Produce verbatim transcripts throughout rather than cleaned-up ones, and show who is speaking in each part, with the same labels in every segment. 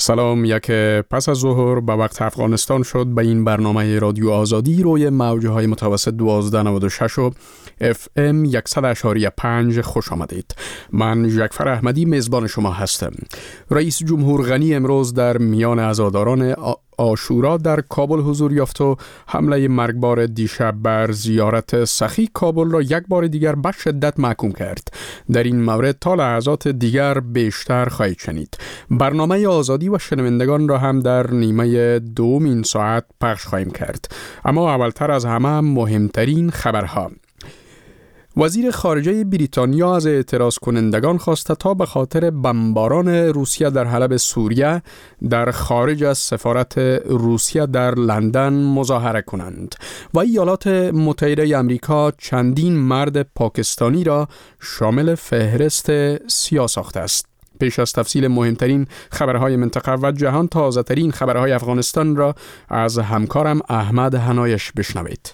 Speaker 1: سلام. یک پس از ظهر به وقت افغانستان شد به این برنامه رادیو آزادی روی موجه های متوسط دوازده نود و شش و اف ام صد و اشاری پنج خوش آمدید. من جعفر احمدی میزبان شما هستم. رئیس جمهور غنی امروز در میان عزاداران عاشورا در کابل حضور یافت و حمله مرگبار دیشب بر زیارت سخی کابل را یک بار دیگر به شدت محکوم کرد. در این مورد تا لحظات دیگر بیشتر خواهید شنید. برنامه آزادی و شنوندگان را هم در نیمه دوم این ساعت پخش خواهیم کرد. اما اولتر از همه مهمترین خبرها. وزیر خارجه بریتانیا از اعتراض کنندگان خواسته تا به خاطر بمباران روسیه در حلب سوریه در خارج از سفارت روسیه در لندن مظاهره کنند و ایالات متحده آمریکا چندین مرد پاکستانی را شامل فهرست سیاه ساخته است. پیش از تفصیل مهمترین خبرهای منطقه و جهان، تازه ترین خبرهای افغانستان را از همکارم احمد هنایش بشنوید.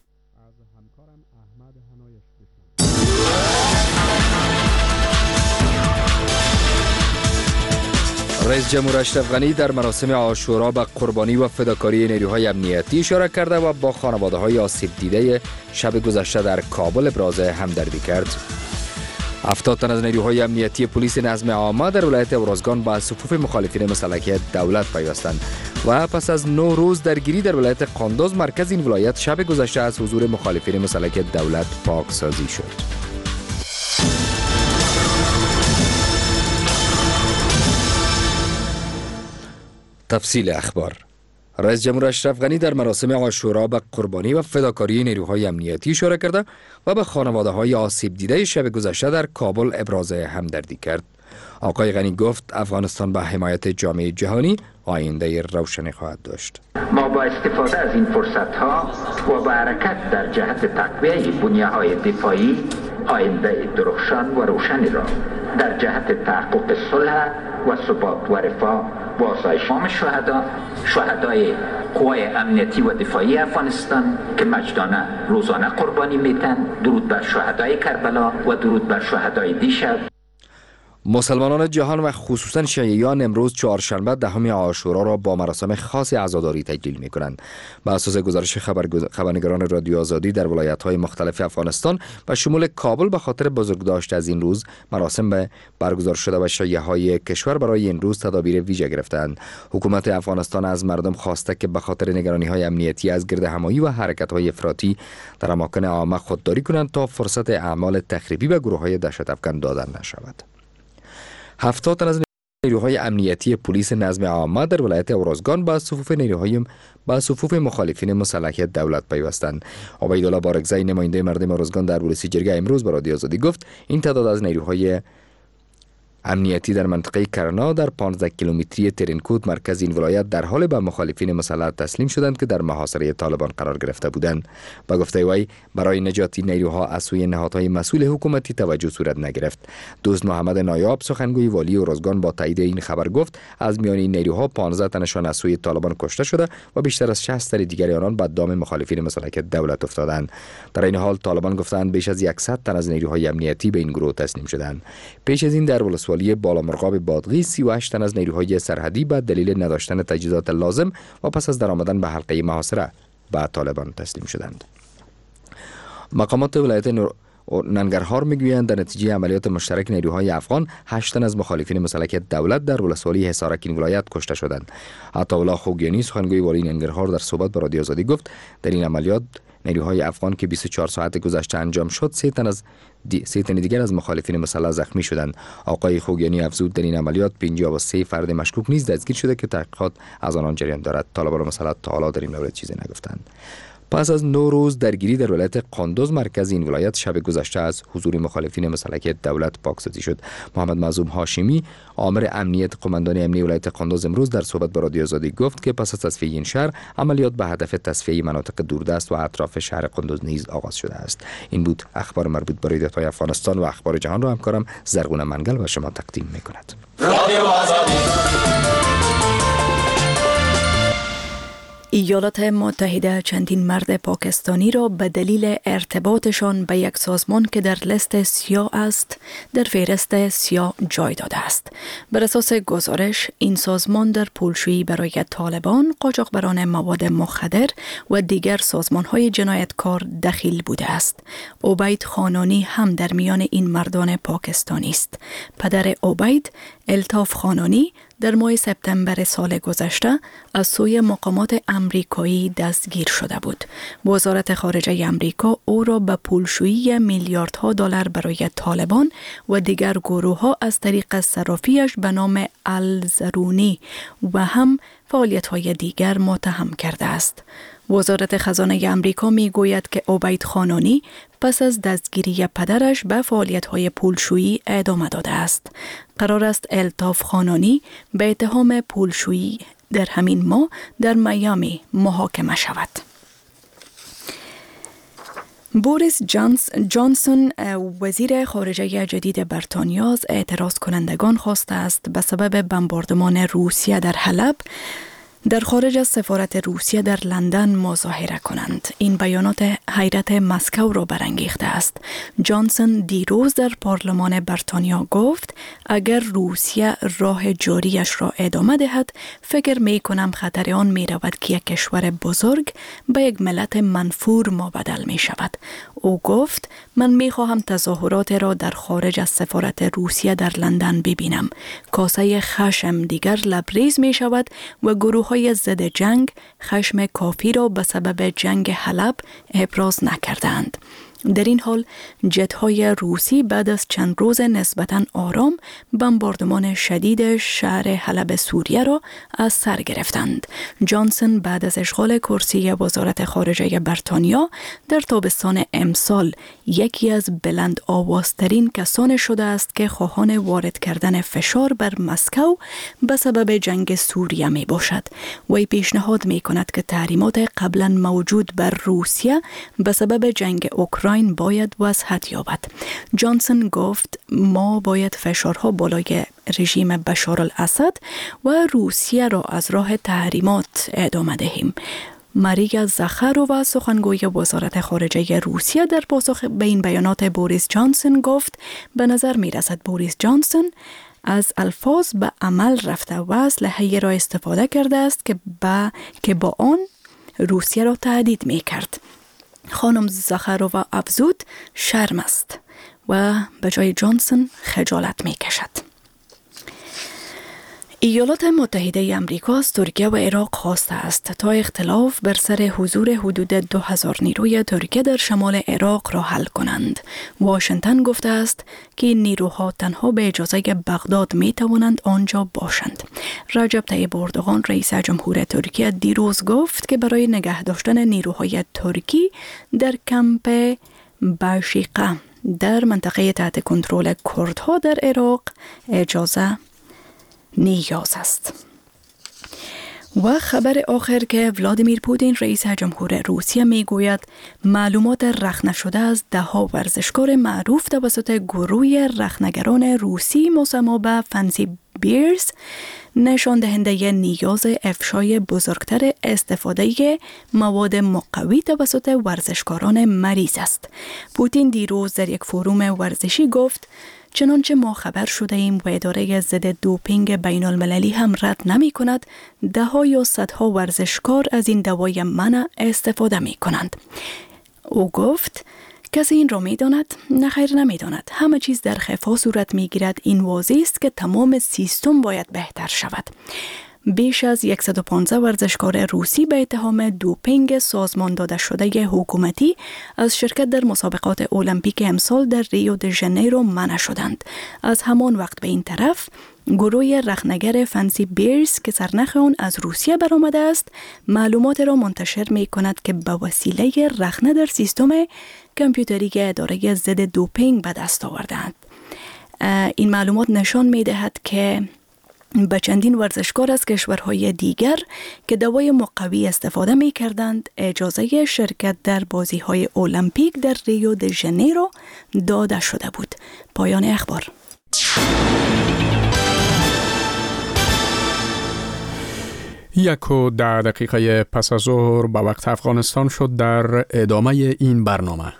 Speaker 2: رئیس جمهور اشرف غنی در مراسم عاشورا به قربانی و فداکاری نیروهای امنیتی اشاره کرده و با خانواده‌های آسیب دیده شب گذشته در کابل ابراز همدردی کرد. هفتاد تن از نیروهای امنیتی پلیس نظم عامه در ولایت اورازگان به صفوف مخالفین مسلح دولت پیوستند و پس از نه روز درگیری در ولایت قندوز مرکز این ولایت شب گذشته از حضور مخالفین مسلح دولت پاکسازی شد. تفصیل اخبار. رئیس جمهور اشرف غنی در مراسم عاشورا به قربانی و فداکاری نیروهای امنیتی اشاره کرده و به خانواده‌های آسیب دیده شب گذشته در کابل ابراز همدردی کرد. آقای غنی گفت افغانستان به حمایت جامعه جهانی آینده روشنی خواهد داشت.
Speaker 3: ما با استفاده از این فرصت‌ها و با حرکت در جهت تقویه بنیه‌های دفاعی آینده درخشان و روشنی را در جهت تحقق صلح و ثبات و رفاه و آسایش تمام شهدا شهدای قوای امنیتی و دفاعی افغانستان که مجدانه روزانه قربانی میتن، درود بر شهدای کربلا و درود بر شهدای دیشب.
Speaker 2: مسلمانان جهان و خصوصا شیعیان امروز چهارشنبه دهم عاشورا را با مراسم خاص عزاداری تجلیل می کنند. بر اساس گزارش خبر خبرنگاران رادیو آزادی در ولایت‌های مختلف افغانستان و شمول کابل به خاطر بزرگداشت از این روز مراسم به برگزار شده و شیعه‌های کشور برای این روز تدابیر ویژه گرفتند. حکومت افغانستان از مردم خواسته که به خاطر نگرانی‌های امنیتی از گردهمایی و حرکت‌های افراطی در اماکن عامه خودداری کنند تا فرصت اعمال تخریبی به گروه‌های دهشت افکن داده نشود. هفتاد تن از نیروهای امنیتی پلیس نظم عامه در ولایت اورازگان با صفوف نیروهای با صفوف مخالفین مسلح دولت پیوستند. عبیدالله بارگزی نماینده مردم اورازگان در ورسی جرگه امروز به رادیو آزادی گفت این تعداد از نیروهای امنیتی در منطقه کرنا در پانزده کیلومتری ترینکوت مرکز این ولایت در حال به مخالفین مسلح تسلیم شدند که در محاصره طالبان قرار گرفته بودند. با گفته وی برای نجات نیروها از سوی نهادهای مسئول حکومتی توجه صورت نگرفت. دوست محمد نایاب سخنگوی والی اورازگان با تایید این خبر گفت از میان این نیروها پانزده تنشان از سوی طالبان کشته شده و بیشتر از شصت تن دیگر آنان به دام مخالفین مسلح دولت افتادند. در این حال طالبان گفتند بیش از صد تن از نیروهای امنیتی به این گروه تسلیم شدند. پیش از این در ولسوالی بالامرغاب بادغیس سی و هشت تن از نیروهای سرحدی به دلیل نداشتن تجهیزات لازم و پس از درآمدن به حلقه محاصره به طالبان تسلیم شدند. مقامات ولایت نور... ننگرهار میگویند در نتیجه عملیات مشترک نیروهای افغان هشت تن از مخالفین مسلح دولت در ولسوالی حصارک این ولایت کشته شدند. عطاالله خوگیانی سخنگوی والی ننگرهار در صحبت با رادیو آزادی گفت در این عملیات نیروهای افغان که بیست و چهار ساعت گذشته انجام شد سه تن از دی... سه تن دیگر از مخالفین مسلح زخمی شدند. آقای خوگیانی افزود در این عملیات پنجاه و سه فرد مشکوک نیز دستگیر شده که تحقیقات از آنان جریان دارد. طالبان مسلح تا حالا در این مورد چیزی نگفتند. پس از نو روز درگیری در ولایت قندوز مرکز این ولایت شب گذشته از حضور مخالفین مسلح دولت پاکسازی شد. محمد معصوم هاشمی آمر امنیت قماندان امنیتی ولایت قندوز امروز در صحبت با رادیو آزادی گفت که پس از تصفیه این شهر عملیات به هدف تصفیه مناطق دوردست و اطراف شهر قندوز نیز آغاز شده است. این بود اخبار مربوط به رویدادهای افغانستان و اخبار جهان را همکارم زرغون منگل به شما تقدیم می‌کند. رادیو آزادی
Speaker 4: ایالات متحده چندین مرد پاکستانی را به دلیل ارتباطشان به یک سازمان که در لیست سیاه است در فهرست سیاه جای داده است. بر اساس گزارش این سازمان در پولشویی برای طالبان، قاچاقبران مواد مخدر و دیگر سازمان‌های جنایتکار دخیل بوده است. عبید خانانی هم در میان این مردان پاکستانی است. پدر عبید، الطاف خانانی، در ماه سپتامبر سال گذشته از سوی مقامات امریکایی دستگیر شده بود. وزارت خارجه امریکا او را به پولشویی میلیاردها دلار برای طالبان و دیگر گروه‌ها از طریق صرافیش به نام الزرونی و هم فعالیت‌های دیگر متهم کرده است. وزارت خزانه امریکا می گوید که عبید خانانی پس از دستگیری پدرش به فعالیت‌های پولشویی ادامه داده است. قرار است الطاف خانانی به اتهام پولشویی در همین ماه در میامی محاکمه شود. بوریس جانسون وزیر خارجه جدید بریتانیا از اعتراض کنندگان خواسته است به سبب بمباردمان روسیه در حلب در خارج از سفارت روسیه در لندن مظاهره کنند. این بیانات حیرت مسکو را برانگیخته است. جانسون دیروز در پارلمان بریتانیا گفت اگر روسیه راه جاریش را ادامه دهد، فکر می کنم خطر آن می رود که یک کشور بزرگ به یک ملت منفور مبدل می شود. او گفت من می خواهم تظاهرات را در خارج از سفارت روسیه در لندن ببینم. کاسه خشم دیگر لبریز می شود و گروه های ضد جنگ خشم کافی را به سبب جنگ حلب ابراز نکردند. در این حال جت‌های روسی بعد از چند روز نسبتاً آرام بمباردمان شدید شهر حلب سوریه را از سر گرفتند. جانسون بعد از اشغال کرسی وزارت خارجه بریتانیا در تابستان امسال یکی از بلند آوازترین کسان شده است که خواهان وارد کردن فشار بر مسکو به سبب جنگ سوریه می باشد. وی پیشنهاد می کند که تحریمات قبلا موجود بر روسیه به سبب جنگ اوکراین باید وضاحت یابد. جانسون گفت ما باید فشارها بالای رژیم بشار الاسد و روسیه را از راه تحریمات ادامه دهیم. ماریا زخارova سخنگوی وزارت خارجه روسیه در پاسخ به این بیانات بوریس جانسون گفت به نظر می رسد بوریس جانسون از الفاظ به عمل رفته و اسلحه‌ای را استفاده کرده است که با که با آن روسیه را تهدید می کرد. خانم زخارova افزود شرم است و به جای جانسون خجالت می کشد. ایالات متحده آمریکا از ترکیه و عراق خواسته است تا اختلاف بر سر حضور حدود دو هزار نیروی ترکیه در شمال عراق را حل کنند. واشنگتن گفته است که این نیروها تنها به اجازه بغداد می توانند آنجا باشند. رجب طیب اردوغان رئیس جمهور ترکیه دیروز گفت که برای نگه داشتن نیروهای ترکی در کمپ باشیقه در منطقه تحت کنترل کردها در عراق اجازه نیاز است. و خبر آخر که ولادیمیر پوتین رئیس جمهور روسیه می گوید معلومات رخنه شده از ده ها ورزشکار معروف توسط گروه رخنه‌گران روسی مسمى به فنسی بیرز نشان دهنده نیاز افشای بزرگتر استفاده مواد مقوی توسط ورزشکاران مریض است. پوتین دیروز در یک فروم ورزشی گفت چنانچه ما خبر شده ایم و اداره ضد دوپینگ بین المللی هم رد نمی کند، ده ها یا صدها ورزشکار از این دوای منع استفاده می کنند. او گفت کسی این را می داند؟ نه خیر نمی داند. همه چیز در خفا صورت می گیرد. این واضح است که تمام سیستم باید بهتر شود. بیش از صد و پانزده ورزشکار روسی به اتهام دوپینگ سازمان داده شده حکومتی از شرکت در مسابقات المپیک امسال در ریو د ژانیرو منع شدند. از همان وقت به این طرف گروه رخنه‌گر فنسی بیرز که سرنخ آن از روسیه برآمده است معلومات را منتشر می کند که به وسیله رخنه در سیستم کامپیوتری اداره ضد دوپینگ به دست آوردند. این معلومات نشان می دهد که به چندین ورزشکار از کشورهای دیگر که دوای مقوی استفاده می کردند اجازه شرکت در بازی‌های المپیک در ریو د ژانیرو داده شده بود. پایان اخبار.
Speaker 1: یک و ده دقیقه پس از ظهر به وقت افغانستان شد. در ادامه این برنامه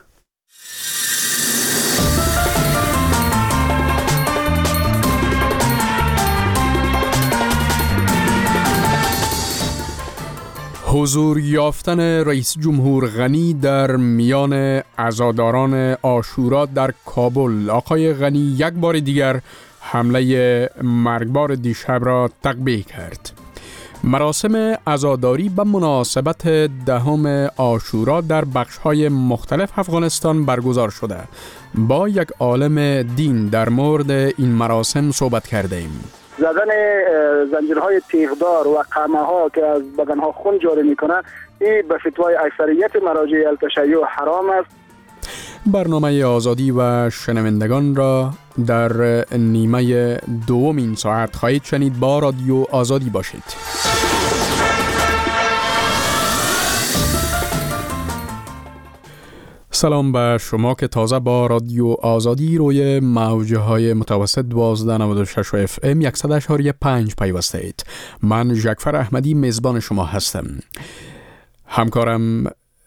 Speaker 1: حضور یافتن رئیس جمهور غنی در میان عزاداران عاشورا در کابل. آقای غنی یک بار دیگر حمله مرگبار دیشب را تقبیح کرد. مراسم عزاداری به مناسبت دهم عاشورا در بخش‌های مختلف افغانستان برگزار شده. با یک عالم دین در مورد این مراسم صحبت کردیم.
Speaker 5: زدن زنجیرهای تیغدار و قمه ها که از بدن ها خون جاری میکنه، این به فتوای اکثریت مراجع التشیع حرام است.
Speaker 1: برنامه آزادی و شنوندگان را در نیمه دوم این ساعت خواهید شنید. با رادیو آزادی باشید. سلام به شما که تازه با رادیو آزادی روی موجه های متوسط دوازده نود و شش و اف ام صد و شش و پنج پیوسته اید. من جعفر احمدی میزبان شما هستم. همکارم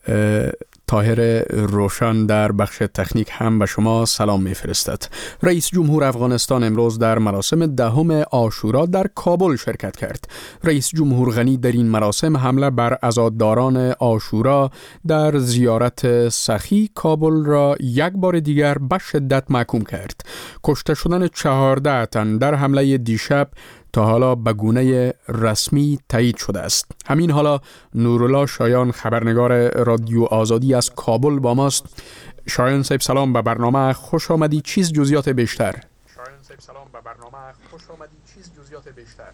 Speaker 1: طاهر روشن در بخش تکنیک هم به شما سلام میفرستد. رئیس جمهور افغانستان امروز در مراسم دهم عاشورا در کابل شرکت کرد. رئیس جمهور غنی در این مراسم حمله بر عزاداران عاشورا در زیارت سخی کابل را یک بار دیگر به شدت محکوم کرد. کشته شدن چهارده تن در حمله دیشب تا حالا به گونه رسمی تایید شده است. همین حالا نورالله شایان خبرنگار رادیو آزادی از کابل با ماست. شایان صاحب سلام، به برنامه خوش آمدی. چیز جزئیات بیشتر؟
Speaker 6: شایان صاحب سلام، به برنامه خوش آمدی. چیز جزئیات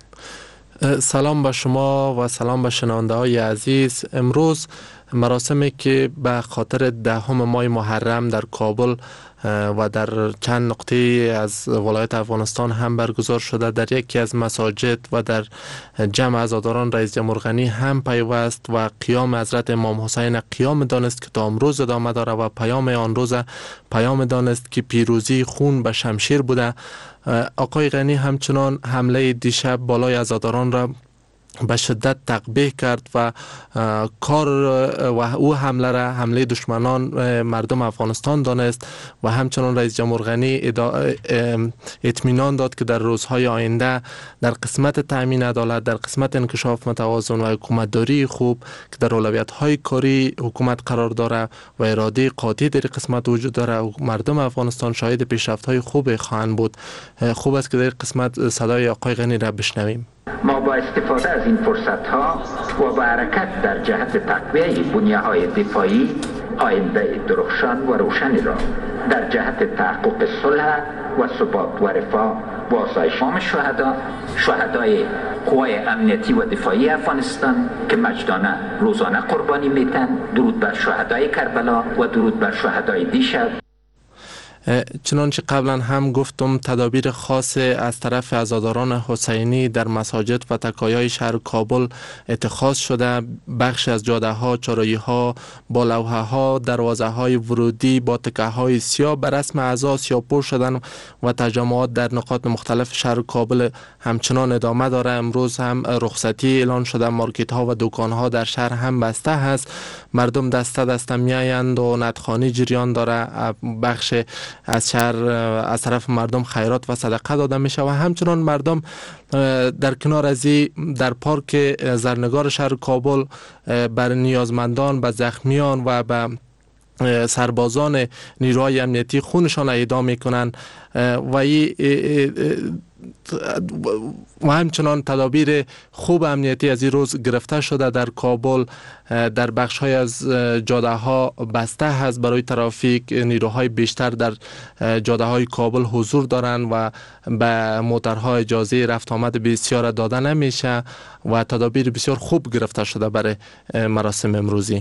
Speaker 6: بیشتر؟ سلام به شما و سلام به شنونده های عزیز. امروز مراسمی که به خاطر دهم ماه محرم در کابل و در چند نقطه از ولایت افغانستان هم برگزار شده. در یکی از مساجد و در جمع عزاداران رئیس جمهور غنی هم پیوست و قیام حضرت امام حسین قیام دانست که تا امروز ادامه داره و پیام آن روز پیام دانست که پیروزی خون به شمشیر بوده. آقای غنی همچنان حمله دیشب بالای عزاداران را به شدت تقبیح کرد و کار و او حمله را حمله دشمنان مردم افغانستان دانست و همچنان رئیس جمهور غنی اطمینان داد که در روزهای آینده در قسمت تامین عدالت، در قسمت انکشاف متوازن و حکومتداری خوب که در اولویت‌های کاری حکومت قرار داره و اراده قاطع در قسمت وجود داره، مردم افغانستان شاهد پیشرفت‌های خوب خواهند بود. خوب است که در قسمت صدای آقای غنی را بشنویم.
Speaker 3: ما با استفاده از این فرصت ها و با حرکت در جهت تقویه بنیه‌های دفاعی آینده درخشان و روشنی را در جهت تحقق صلح و ثبات و رفاه و آسایش تمام شهدا شهدای قوای امنیتی و دفاعی افغانستان که مجدانه روزانه قربانی میتن، درود بر شهدای کربلا و درود بر شهدای دیشب.
Speaker 6: چنانچه قبلا هم گفتم تدابیر خاص از طرف عزاداران حسینی در مساجد و تکایای شهر کابل اتخاذ شده. بخش از جاده ها، چارایی ها با لوحه ها، دروازه های ورودی با تکه های سیاه بر رسم اعضا سیاه‌پوش شدن و تجمعات در نقاط مختلف شهر کابل همچنان ادامه داره. امروز هم رخصتی اعلان شده. مارکت ها و دکان ها در شهر هم بسته هست. مردم دسته دسته میآیند و ندخانی جریان داره. بخش از شهر از طرف مردم خیرات و صدقه داده میشه و همچنان مردم در کنار از در پارک زرنگار شهر کابل بر نیازمندان، به زخمیان و به سربازان نیروهای امنیتی خونشان اهدا میکنن و ای و همچنان تدابیر خوب امنیتی از این روز گرفته شده. در کابل در بخش های از جاده ها بسته هست برای ترافیک. نیروهای بیشتر در جاده های کابل حضور دارند و به موترها اجازه رفت آمد بسیار داده نمیشه و تدابیر بسیار خوب گرفته شده برای مراسم امروزی.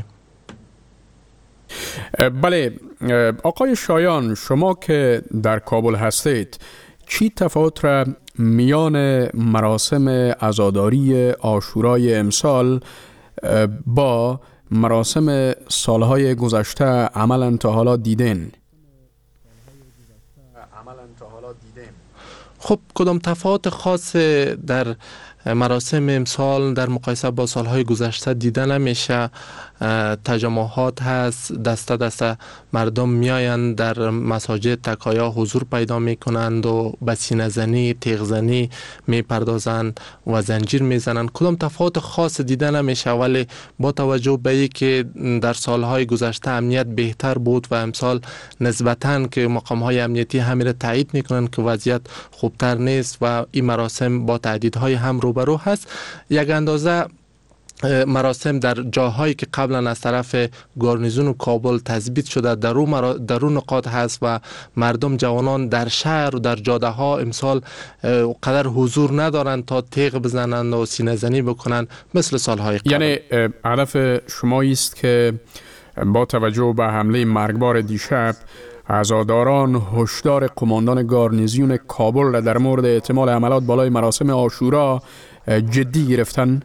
Speaker 1: بله آقای شایان، شما که در کابل هستید، چی تفاوت را میان مراسم عزاداری عاشورای امسال با مراسم سالهای گذشته عملاً تا حالا دیدین؟
Speaker 6: خب کدام تفاوت خاص در مراسم امسال در مقایسه با سالهای گذشته دیده نمیشه. تجمعات هست، دسته دسته مردم میآیند در مساجد تکایا حضور پیدا میکنند و به سینه زنی، تیغ زنی میپردازند و زنجیر میزنند. کدام تفاوت خاص دیده نمیشه، ولی با توجه به اینکه در سالهای گذشته امنیت بهتر بود و امسال نسبتاً که مقام‌های امنیتی همین را تایید میکنند که وضعیت خوبتر نیست و این مراسم با تهدیدهای هم روبرو هست. یک اندازه مراسم در جاهایی که قبلا از طرف گارنیزون کابل تثبیت شده در اون در اون نقاط هست و مردم جوانان در شهر و در جاده ها امسال قدر حضور ندارند تا تیغ بزنند و سینه زنی بکنند مثل سالهای قبل.
Speaker 1: یعنی هدف شما است که با توجه به حمله مرگبار دیشب عزاداران هشدار قماندان گارنیزیون کابل را در مورد احتمال حملات بالای مراسم عاشورا جدی گرفتن؟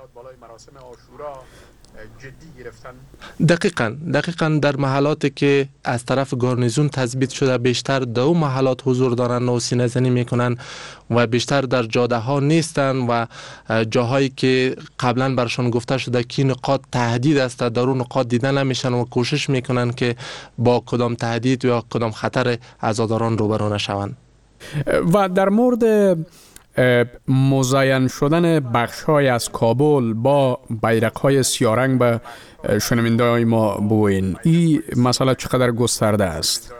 Speaker 6: دقیقاً دقیقاً در محلاتی که از طرف گارنیزون تثبیت شده بیشتر در اون محلات حضور دارن و سینه زنی میکنن و بیشتر در جاده ها نیستن و جاهایی که قبلا برشان گفته شده که نقاط تهدید است در اون نقاط دیده نمیشن و کوشش میکنن که با کدام تهدید یا کدام خطر عزاداران روبرو نشوند.
Speaker 1: و در مورد مزین شدن بخش‌های از کابل با بیرق‌های سیارنگ به شنونده‌های ما بگوین، این مسئله چقدر گسترده است؟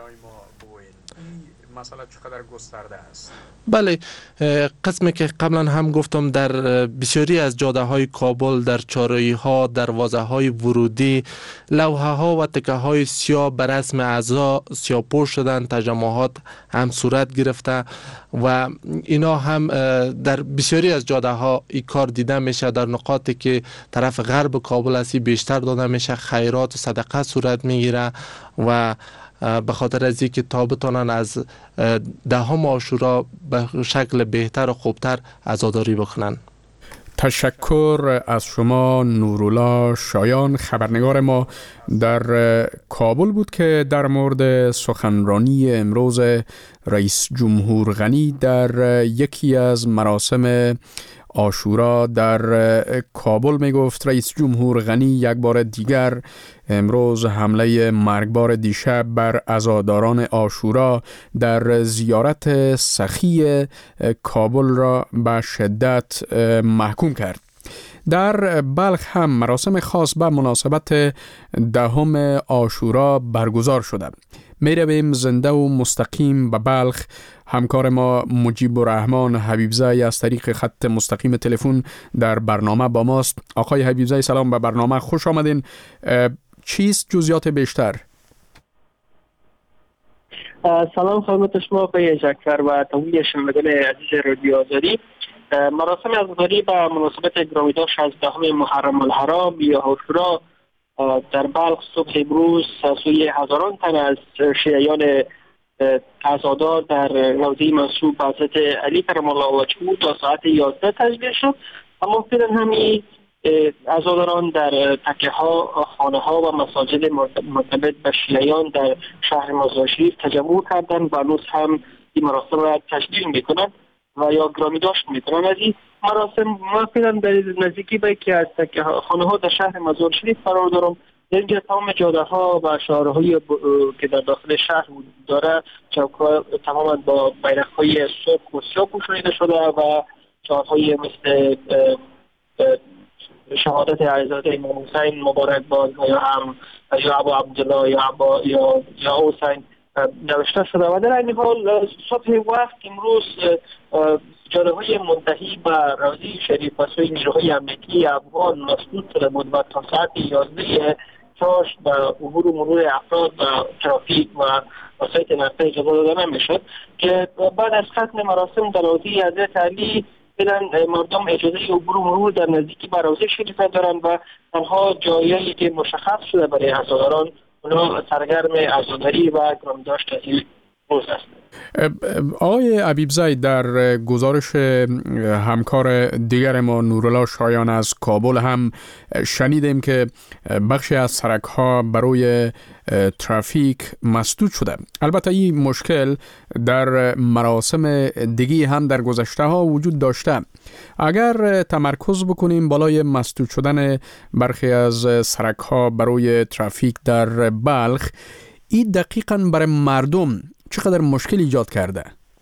Speaker 6: بله، قسمی که قبلا هم گفتم در بسیاری از جاده های کابل در چارایی ها، دروازه های ورودی، لوحه ها و تکه های سیاه بر رسم اعضا سیاه پوش شدن، تجمعات هم صورت گرفته و اینا هم در بسیاری از جاده ها این کار دیده میشه. در نقاطی که طرف غرب کابل هستی بیشتر داده میشه، خیرات و صدقه صورت میگیره و به خاطر از اینکه تا بتونن از دهم عاشورا به شکل بهتر و خوبتر عزاداری بکنن.
Speaker 1: تشکر از شما نورالله شایان، خبرنگار ما در کابل بود که در مورد سخنرانی امروز رئیس جمهور غنی در یکی از مراسم عاشورا در کابل می گفت. رئیس جمهور غنی یک بار دیگر امروز حمله مرگبار دیشب بر عزاداران عاشورا در زیارت سخی کابل را به شدت محکوم کرد. در بلخ هم مراسم خاص به مناسبت دهم عاشورا برگزار شده. می رویم زنده و مستقیم به بلخ. همکار ما مجیب الرحمن حبیبزی از طریق خط مستقیم تلفن در برنامه با ماست. آقای حبیبزی سلام، به برنامه خوش آمدین. چیست جزئیات بیشتر؟
Speaker 7: سلام خدمت شما آقای جعفر و تمامی شنوندگان عزیز رادیو آزادی. مراسم عزاداری به مناسبت گرامیداشت از دهم محرم الحرام یا عاشورا در بلخ صبح امروز سوی هزاران تن از شیعیان عزادار در روضه منسوب به حضرت علی کرم الله وجهه تا ساعت یازده تجلیل شد. اما فعلا همین عزاداران در تکه ها، خانه ها و مساجد مرتبط به شیعیان در شهر مزار شریف تجمع کردند و هنوز هم این مراسم را تجلیل میکنند و یا گرامی داشت میکنند. از این مراسم ما فعلا در نزدیکی به یکی از تکه خانه ها در شهر مزار شریف قرار دارم. در اینجا تمام جاده ها و شهرهایی که در داخل شهر داره چوک‌ها تماما با بیرق های سرخ و سیاه پوشانیده شده و شعارهای مثل شهادت عزیزاده امام حسین مبارک باد یا هم یا ابو عبدالله یا ابا یا یا حسین نوشته شده و در این حال صبح وقت امروز جاده های منتهی به روضه شریف و سوی نیروهای امنیتی افغان مسدود شده بود و تا ساعت یازده چاش به عبور و مرور افراد و ترافیک و وسایط نقلیه اجازه داده نمیشد که بعد از ختم مراسم در روضه حضرت علی فعلا مردم اجازه عبور و مرور در نزدیکی به روضه شریف دارند و تنها جایی که مشخص شده برای عزاداران اونا سرگرم عزاداری و گرامیداشت از این روز هستند.
Speaker 1: آقای حبیبزی، در گزارش همکار دیگر ما نورالله شایان از کابل هم شنیدیم که بخشی از سرک‌ها برای ترافیک مسدود شده. البته این مشکل در مراسم دیگی هم در گذشته ها وجود داشته. اگر تمرکز بکنیم بالای مسدود شدن برخی از سرک‌ها برای ترافیک در بلخ، این دقیقاً برای مردم چقدر مشکل ایجاد کرده؟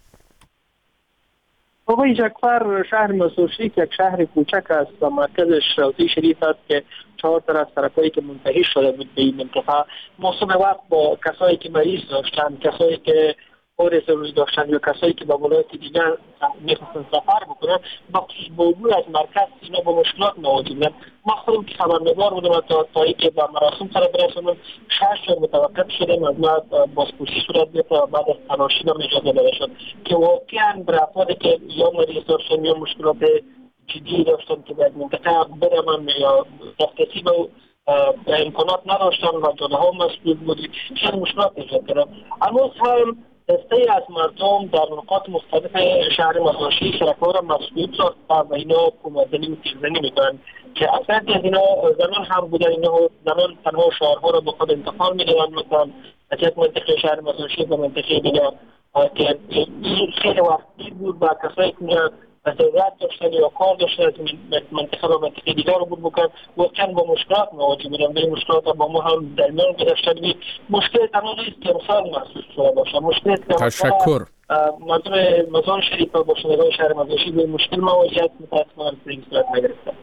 Speaker 7: آقای جعفر، شهر مزدورشی که یک شهر کوچک است و مرکزش روضه شریف است که چهار طرف سرکایی که منتهی شده بود به این منطقه، موسم وقت با کسایی که مریض داشتن، کسایی که اور ضروری داشتن یا کسایی که با ولایت دیگر میخواستن سفر بکنن، بخصوص با عبور از مرکز اینا با مشکلات مواجه بودن. ما خودم که خبرنگار بودم تا تایی که با مراسم سر برسونم شش جا متوقف شدم، از ما بازپرسی صورت بیفته و بعد از تلاشی هم اجازه داده شد که واقعا بر افرادی که یا مریض داشتن یا مشکلات جدی داشتن که در منطقه برمن یا دسترسی به امکانات نداشتن و جاده ها مسدود بود، چند مشکلات ایجاد کردن. هنوز هم دسته از مردم در نقاط مختلف شهر مزدورشی سرک‌ها را مسدود ساختن و اینا کومه‌زنی و تیرزنی میکنن که اکثر از اینا زنان هم بودن. اینا زنان تنها شعارها را به خود انتقال میدادن، مثلا از یک منطقه شهر مزدورشی به منطقه دیگر که خیلی وقتی بود و کسایی که ضرورت داشتن یا کار داشتن از منطقه و منطقه دیگر رو بود بکن واقعا با مشکلات مواجه بودن. به مشکلات با ما هم در میان گذاشتن. مشکل تنها نیست که امسال محسوس شده باشه، مشکل
Speaker 1: تشکر
Speaker 7: مردم مزار شریف و باشندگان شهر مزدورشی به مشکل مواجه است. متاسفانه به این صورت نگرفتن.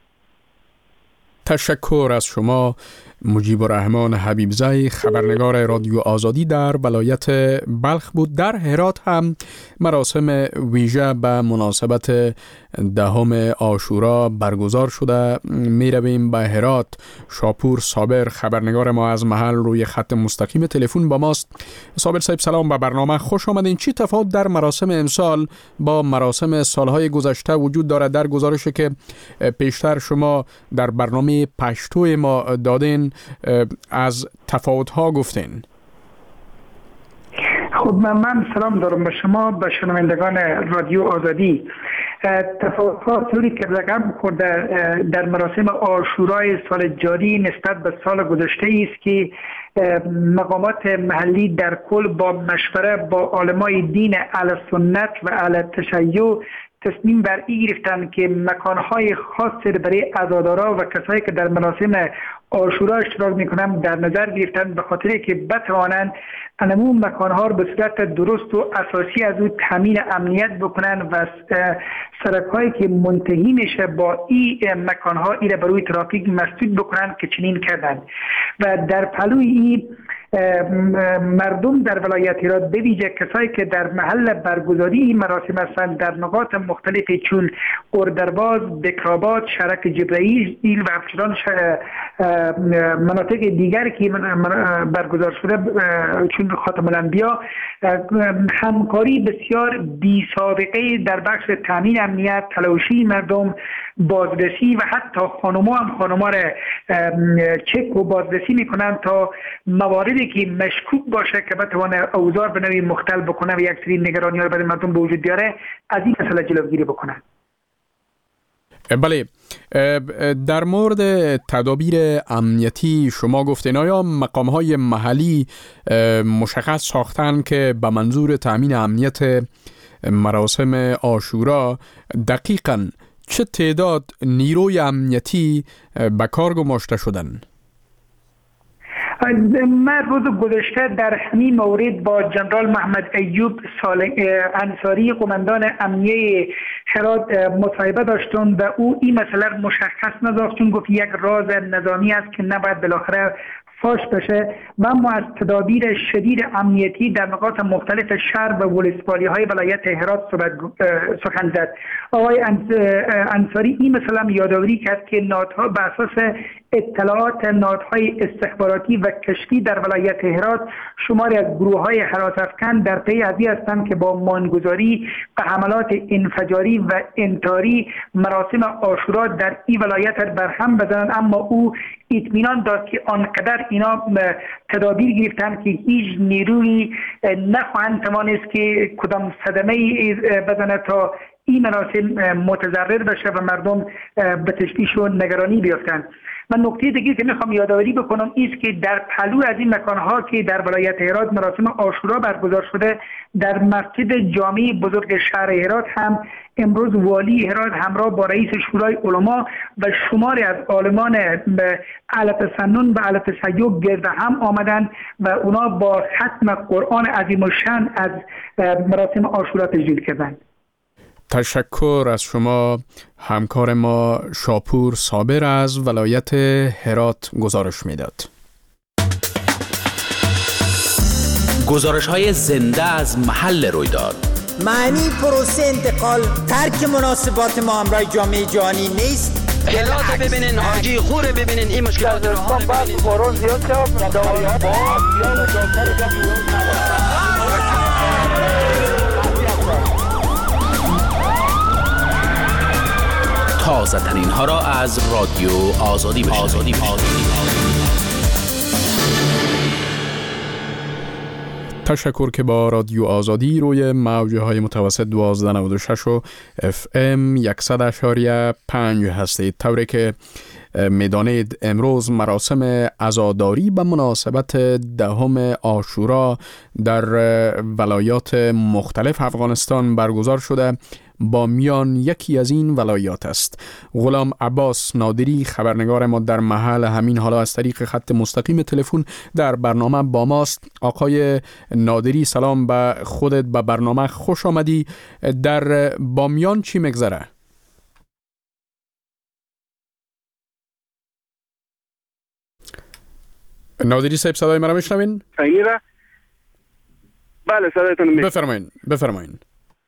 Speaker 1: تشکر از شما مجیب الرحمن حبیبزی، خبرنگار رادیو آزادی در ولایت بلخ بود. در هرات هم مراسم ویژه به مناسبت دهم عاشورا برگزار شده. می رویم به هرات. شاپور صابر خبرنگار ما از محل روی خط مستقیم تلفن با ماست. صابر صاحب سلام، به برنامه خوش آمدین. چی تفاوت در مراسم امسال با مراسم سالهای گذشته وجود دارد؟ در گزارشی که پیشتر شما در برنامه پشتو ما دادین از تفاوت‌ها گفتین.
Speaker 8: خب من سلام دارم به شما، به شنوندگان رادیو آزادی. تفاوت‌ها طوری که رقم خورده در مراسم عاشورای سال جاری نسبت به سال گذشته است که مقامات محلی در کل با مشوره با علمای دین اهل سنت و اهل تشیع تصمیم بر این گرفتند که مکانهای خاصی برای عزادارا و کسایی که در مراسم عاشورا اشتراک میکنند در نظر گرفتند، به خاطر که بتوانند انمون مکانها رو به صورت درست و اساسی از او تامین امنیت بکنند و سرک‌هایی که منتهی میشه با این مکانها این را بروی ترافیک مسدود بکنند که چنین کردند. و در پلوی این مردم در ولایت هرات به ویژه کسایی که در محل برگزاری این مراسم هستند در نقاط مختلفی چون اردرباز، بکرآباد، شرک جبرائیل و همچنان مناطق دیگر که برگزار شده چون خاتم الانبیا، همکاری بسیار بی سابقه در بخش تامین امنیت، تلاشی مردم، بازرسی و حتی خانم‌ها هم خانم‌ها را چک و بازرسی میکنند تا مواردی که مشکوک باشه که بتوانه اوضاع به نوعی مختل بکنه و یک سری نگرانی ها برای مردم به وجود بیاره از این مسئله جلوگیری بکنه.
Speaker 1: بله، در مورد تدابیر امنیتی شما گفتین آیا مقام‌های محلی مشخص ساختن که به منظور تامین امنیت مراسم عاشورا دقیقاً چه تعداد نیروی امنیتی به کار گماشته شدن؟
Speaker 8: من روز گذشته در همین مورد با جنرال محمد ایوب انصاری قماندان امنیه هرات مصاحبه داشتم و او این مسئله مشخص نداشت، چون گفت یک راز نظامی است که نباید بالاخره فاش بشه. و اما از تدابیر شدید امنیتی در نقاط مختلف شهر و ولسوالی های ولایت هرات سخن زد. آقای انصاری این مثلا یادآوری کرد که نهادها بر اساس اطلاعات نهادهای استخباراتی و کشفی در ولایت هرات شماری از گروه‌های حراست‌افکن در پی از این هستند که با مانگذاری و حملات انفجاری و انتحاری مراسم عاشورا در این ولایت برهم بزنند، اما او اطمینان داد که آنقدر اینا تدابیر گرفتند که هیچ نیروی نخواهند توانست که کدام صدمه بزنه تا این مراسم متضرر بشه و مردم به تشویش و نگرانی بیفتند. من نکته دیگه که میخوام یادآوری بکنم است که در پهلو از این مکانها که در ولایت هرات مراسم عاشورا برگزار شده، در مسجد جامع بزرگ شهر هرات هم امروز والی هرات همراه با رئیس شورای علما و شماری از عالمان اهل تسنن و اهل تشیع گرد هم آمدند و اونا با ختم قرآن عظیم الشأن از مراسم عاشورا تجلیل کردند.
Speaker 1: تشکر از شما. همکار ما شاپور صابر از ولایت هرات گزارش میداد.
Speaker 9: گزارش های زنده از محل رویداد.
Speaker 10: معنی پروسه انتقال ترک مناسبات ما همراه جامعه جهانی نیست.
Speaker 11: هلات ببینین، حاجی خوره ببینین، این مشکلات رو هم ببینین.
Speaker 5: بارون زیاد شد.
Speaker 9: تازه ترین ها را از رادیو آزادی بشنوید.
Speaker 1: تشکر که با رادیو آزادی روی موجه های متوسط دوازده نود و شش و اف ام صد اشاریه پنج هستید. طوری که میدانید امروز مراسم عزاداری به مناسبت دهم عاشورا در ولایات مختلف افغانستان برگزار شده. با میان یکی از این ولایات است. غلام عباس نادری خبرنگار ما در محل همین حالا از طریق خط مستقیم تلفن در برنامه با ماست. آقای نادری سلام به خودت، به برنامه خوش آمدی. در بامیان چی مگذره؟ نادری صاحب صدای مرا میشنوین؟
Speaker 5: بله صدایتون میاد.
Speaker 1: بفرمایید بفرمایید.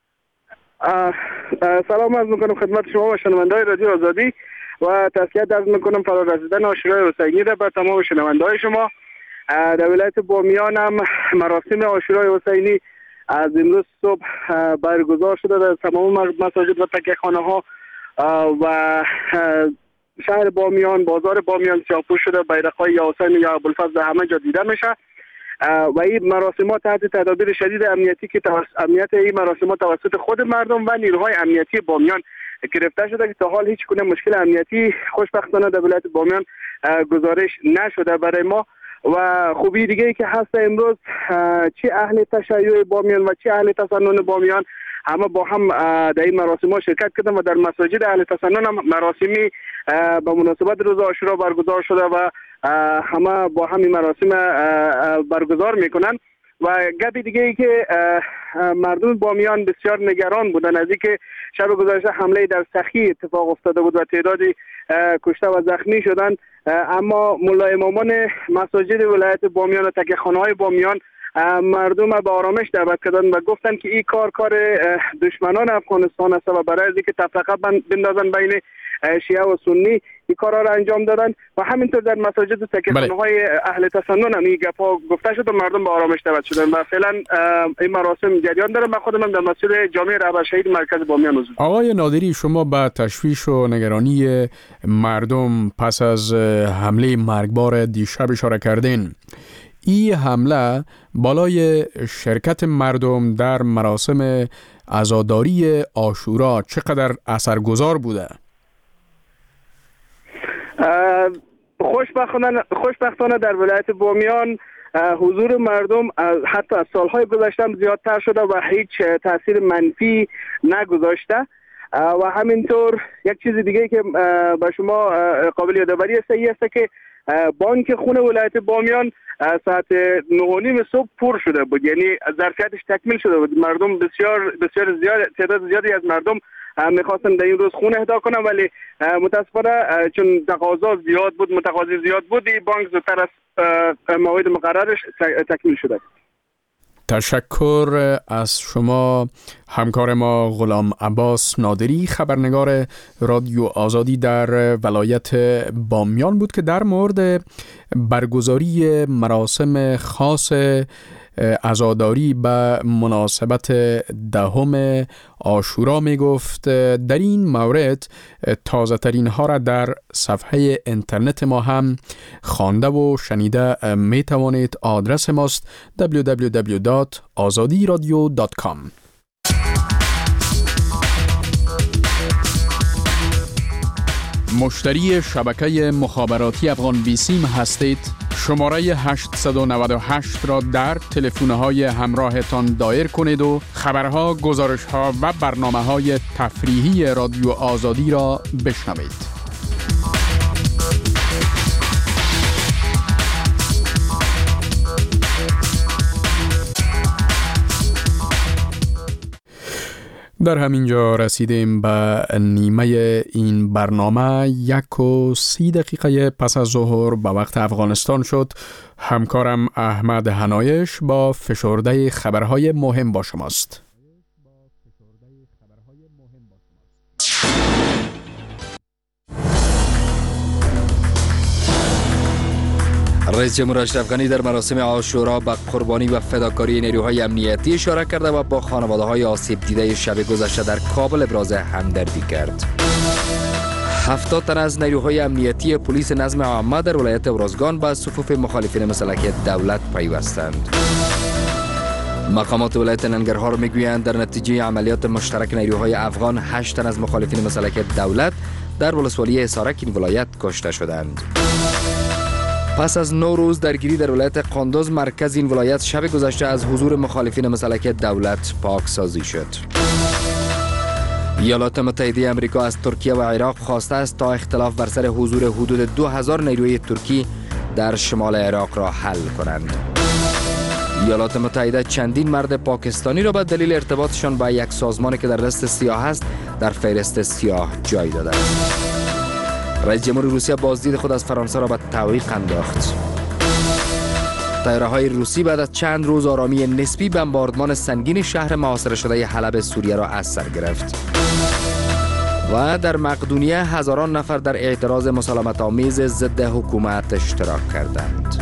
Speaker 5: سلام عرض میکنم خدمت شما و شنونده‌های رادیو آزادی و تسلیت عرض میکنم فرا رسیدن عاشورای حسینی را به تمام شنونده‌های شما. در ولایت بامیان هم مراسم عاشورای حسینی از امروز صبح برگزار شده در تمام مساجد و تکیه‌خانه‌ها و شهر بامیان، بازار بامیان سیاه‌پوش شده، بیرق‌های یا حسین یا ابوالفضل همه جا دیده میشه و این مراسمات تحت تدابیر شدید امنیتی که امنیت این مراسمات توسط خود مردم و نیروهای امنیتی بامیان گرفته شده که تا حال هیچ گونه مشکل امنیتی خوشبختانه در ولایت بامیان گزارش نشده برای ما. و خوبی دیگه ای که هست امروز چه اهل تشیع بامیان و چه اهل تسنن بامیان همه با هم در این مراسم ها شرکت کردن و در مساجد اهل تسنن هم مراسمی به مناسبت روز عاشورا برگزار شده و همه با هم این مراسم برگزار میکنن. و گپی دیگه ای که مردم بامیان بسیار نگران بودن از اینکه شب گذشته حمله در سخی اتفاق افتاده بود و تعدادی کشته و زخمی شدن، اما ملا امامان مساجد ولایت بامیان و تکیه‌خانه‌های بامیان مردم به آرامش دعوت کردن و گفتن که این کار کار دشمنان افغانستان است و برای اینکه تفرقه بندازن بین شیعه و سنی این کارا را انجام دادن و همینطور در مساجد و تکیه‌خانه‌های اهل تسنن هم این گپا گفته شد و مردم به آرامش دعوت شدن و فعلا این مراسم جریان داره. من خودم در مسجد جامع رهبر شهید مرکز بامیان حضور.
Speaker 1: آقای نادری، شما با تشویش و نگرانی مردم پس از حمله مرگبار دیشب اشاره کردین. این حمله بالای شرکت مردم در مراسم عزاداری عاشورا چقدر اثرگذار بوده؟
Speaker 5: خوشبختانه خوشبختانه در ولایت بامیان حضور مردم حتی از سالهای گذشته هم زیادتر شده و هیچ تاثیر منفی نگذاشته. و همینطور یک چیز دیگه که به شما قابل یادآوری است این است که بانک خون ولایت بامیان ساعت نه و نیم صبح پر شده بود، یعنی ظرفیتش تکمیل شده بود. مردم بسیار بسیار زیاد تعداد زیادی از مردم میخواستن در این روز خون اهدا کنن، ولی متاسفانه چون تقاضا زیاد بود متقاضی زیاد بود این بانک زودتر از موعد مقررش تکمیل شده.
Speaker 1: تشکر از شما همکار ما غلام عباس نادری، خبرنگار رادیو آزادی در ولایت بامیان بود که در مورد برگزاری مراسم خاص عزاداری به مناسبت دهم عاشورا می گفت. در این مورد تازه ترین ها را در صفحه اینترنت ما هم خوانده و شنیده می توانید. آدرس ماست دبلیو دبلیو دبلیو دات آزادی رادیو دات کام. مشتری شبکه مخابراتی افغان بیسیم هستید؟ شماره هشت نه هشت را در تلفن‌های همراهتان دایر کنید و خبرها، گزارش‌ها و برنامه‌های تفریحی رادیو آزادی را بشنوید. در همینجا رسیدیم به نیمه این برنامه. یک و سی دقیقه پس از ظهر به وقت افغانستان شد. همکارم احمد هنایش با فشرده خبرهای مهم با شماست.
Speaker 2: رئیس جمهور اشرف غنی در مراسم عاشورا به قربانی و فداکاری نیروهای امنیتی اشاره کرده و با خانواده‌های آسیب دیده شب گذشته در کابل ابراز همدردی کرد. هفتاد تن از نیروهای امنیتی پلیس نظم عامه در ولایت ارزگان به صفوف مخالفین مسلح دولت پیوستند. مقامات ولایت ننگرهار میگویند در نتیجه عملیات مشترک نیروهای افغان هشت تن از مخالفین مسلح دولت در ولسوالی اسارک این ولایت کشته شدند. پس از نو روز درگیری در ولایت قندوز مرکز این ولایت شب گذشته از حضور مخالفین مسلح دولت پاکسازی شد. ایالات متحده آمریکا از ترکیه و عراق خواسته است تا اختلاف بر سر حضور حدود دو هزار نیروی ترکی در شمال عراق را حل کنند. ایالات متحده چندین مرد پاکستانی را به دلیل ارتباطشان با یک سازمانی که در لیست سیاه است در فهرست سیاه جای داده است. رئیس جمهور روسیه بازدید خود از فرانسه را به تعویق انداخت. طیاره‌های روسی بعد از چند روز آرامی نسبی بمباردمان سنگین شهر محاصره شده حلب سوریه را از سر گرفت. و در مقدونیه هزاران نفر در اعتراض مسالمت آمیز ضد حکومت اشتراک کردند.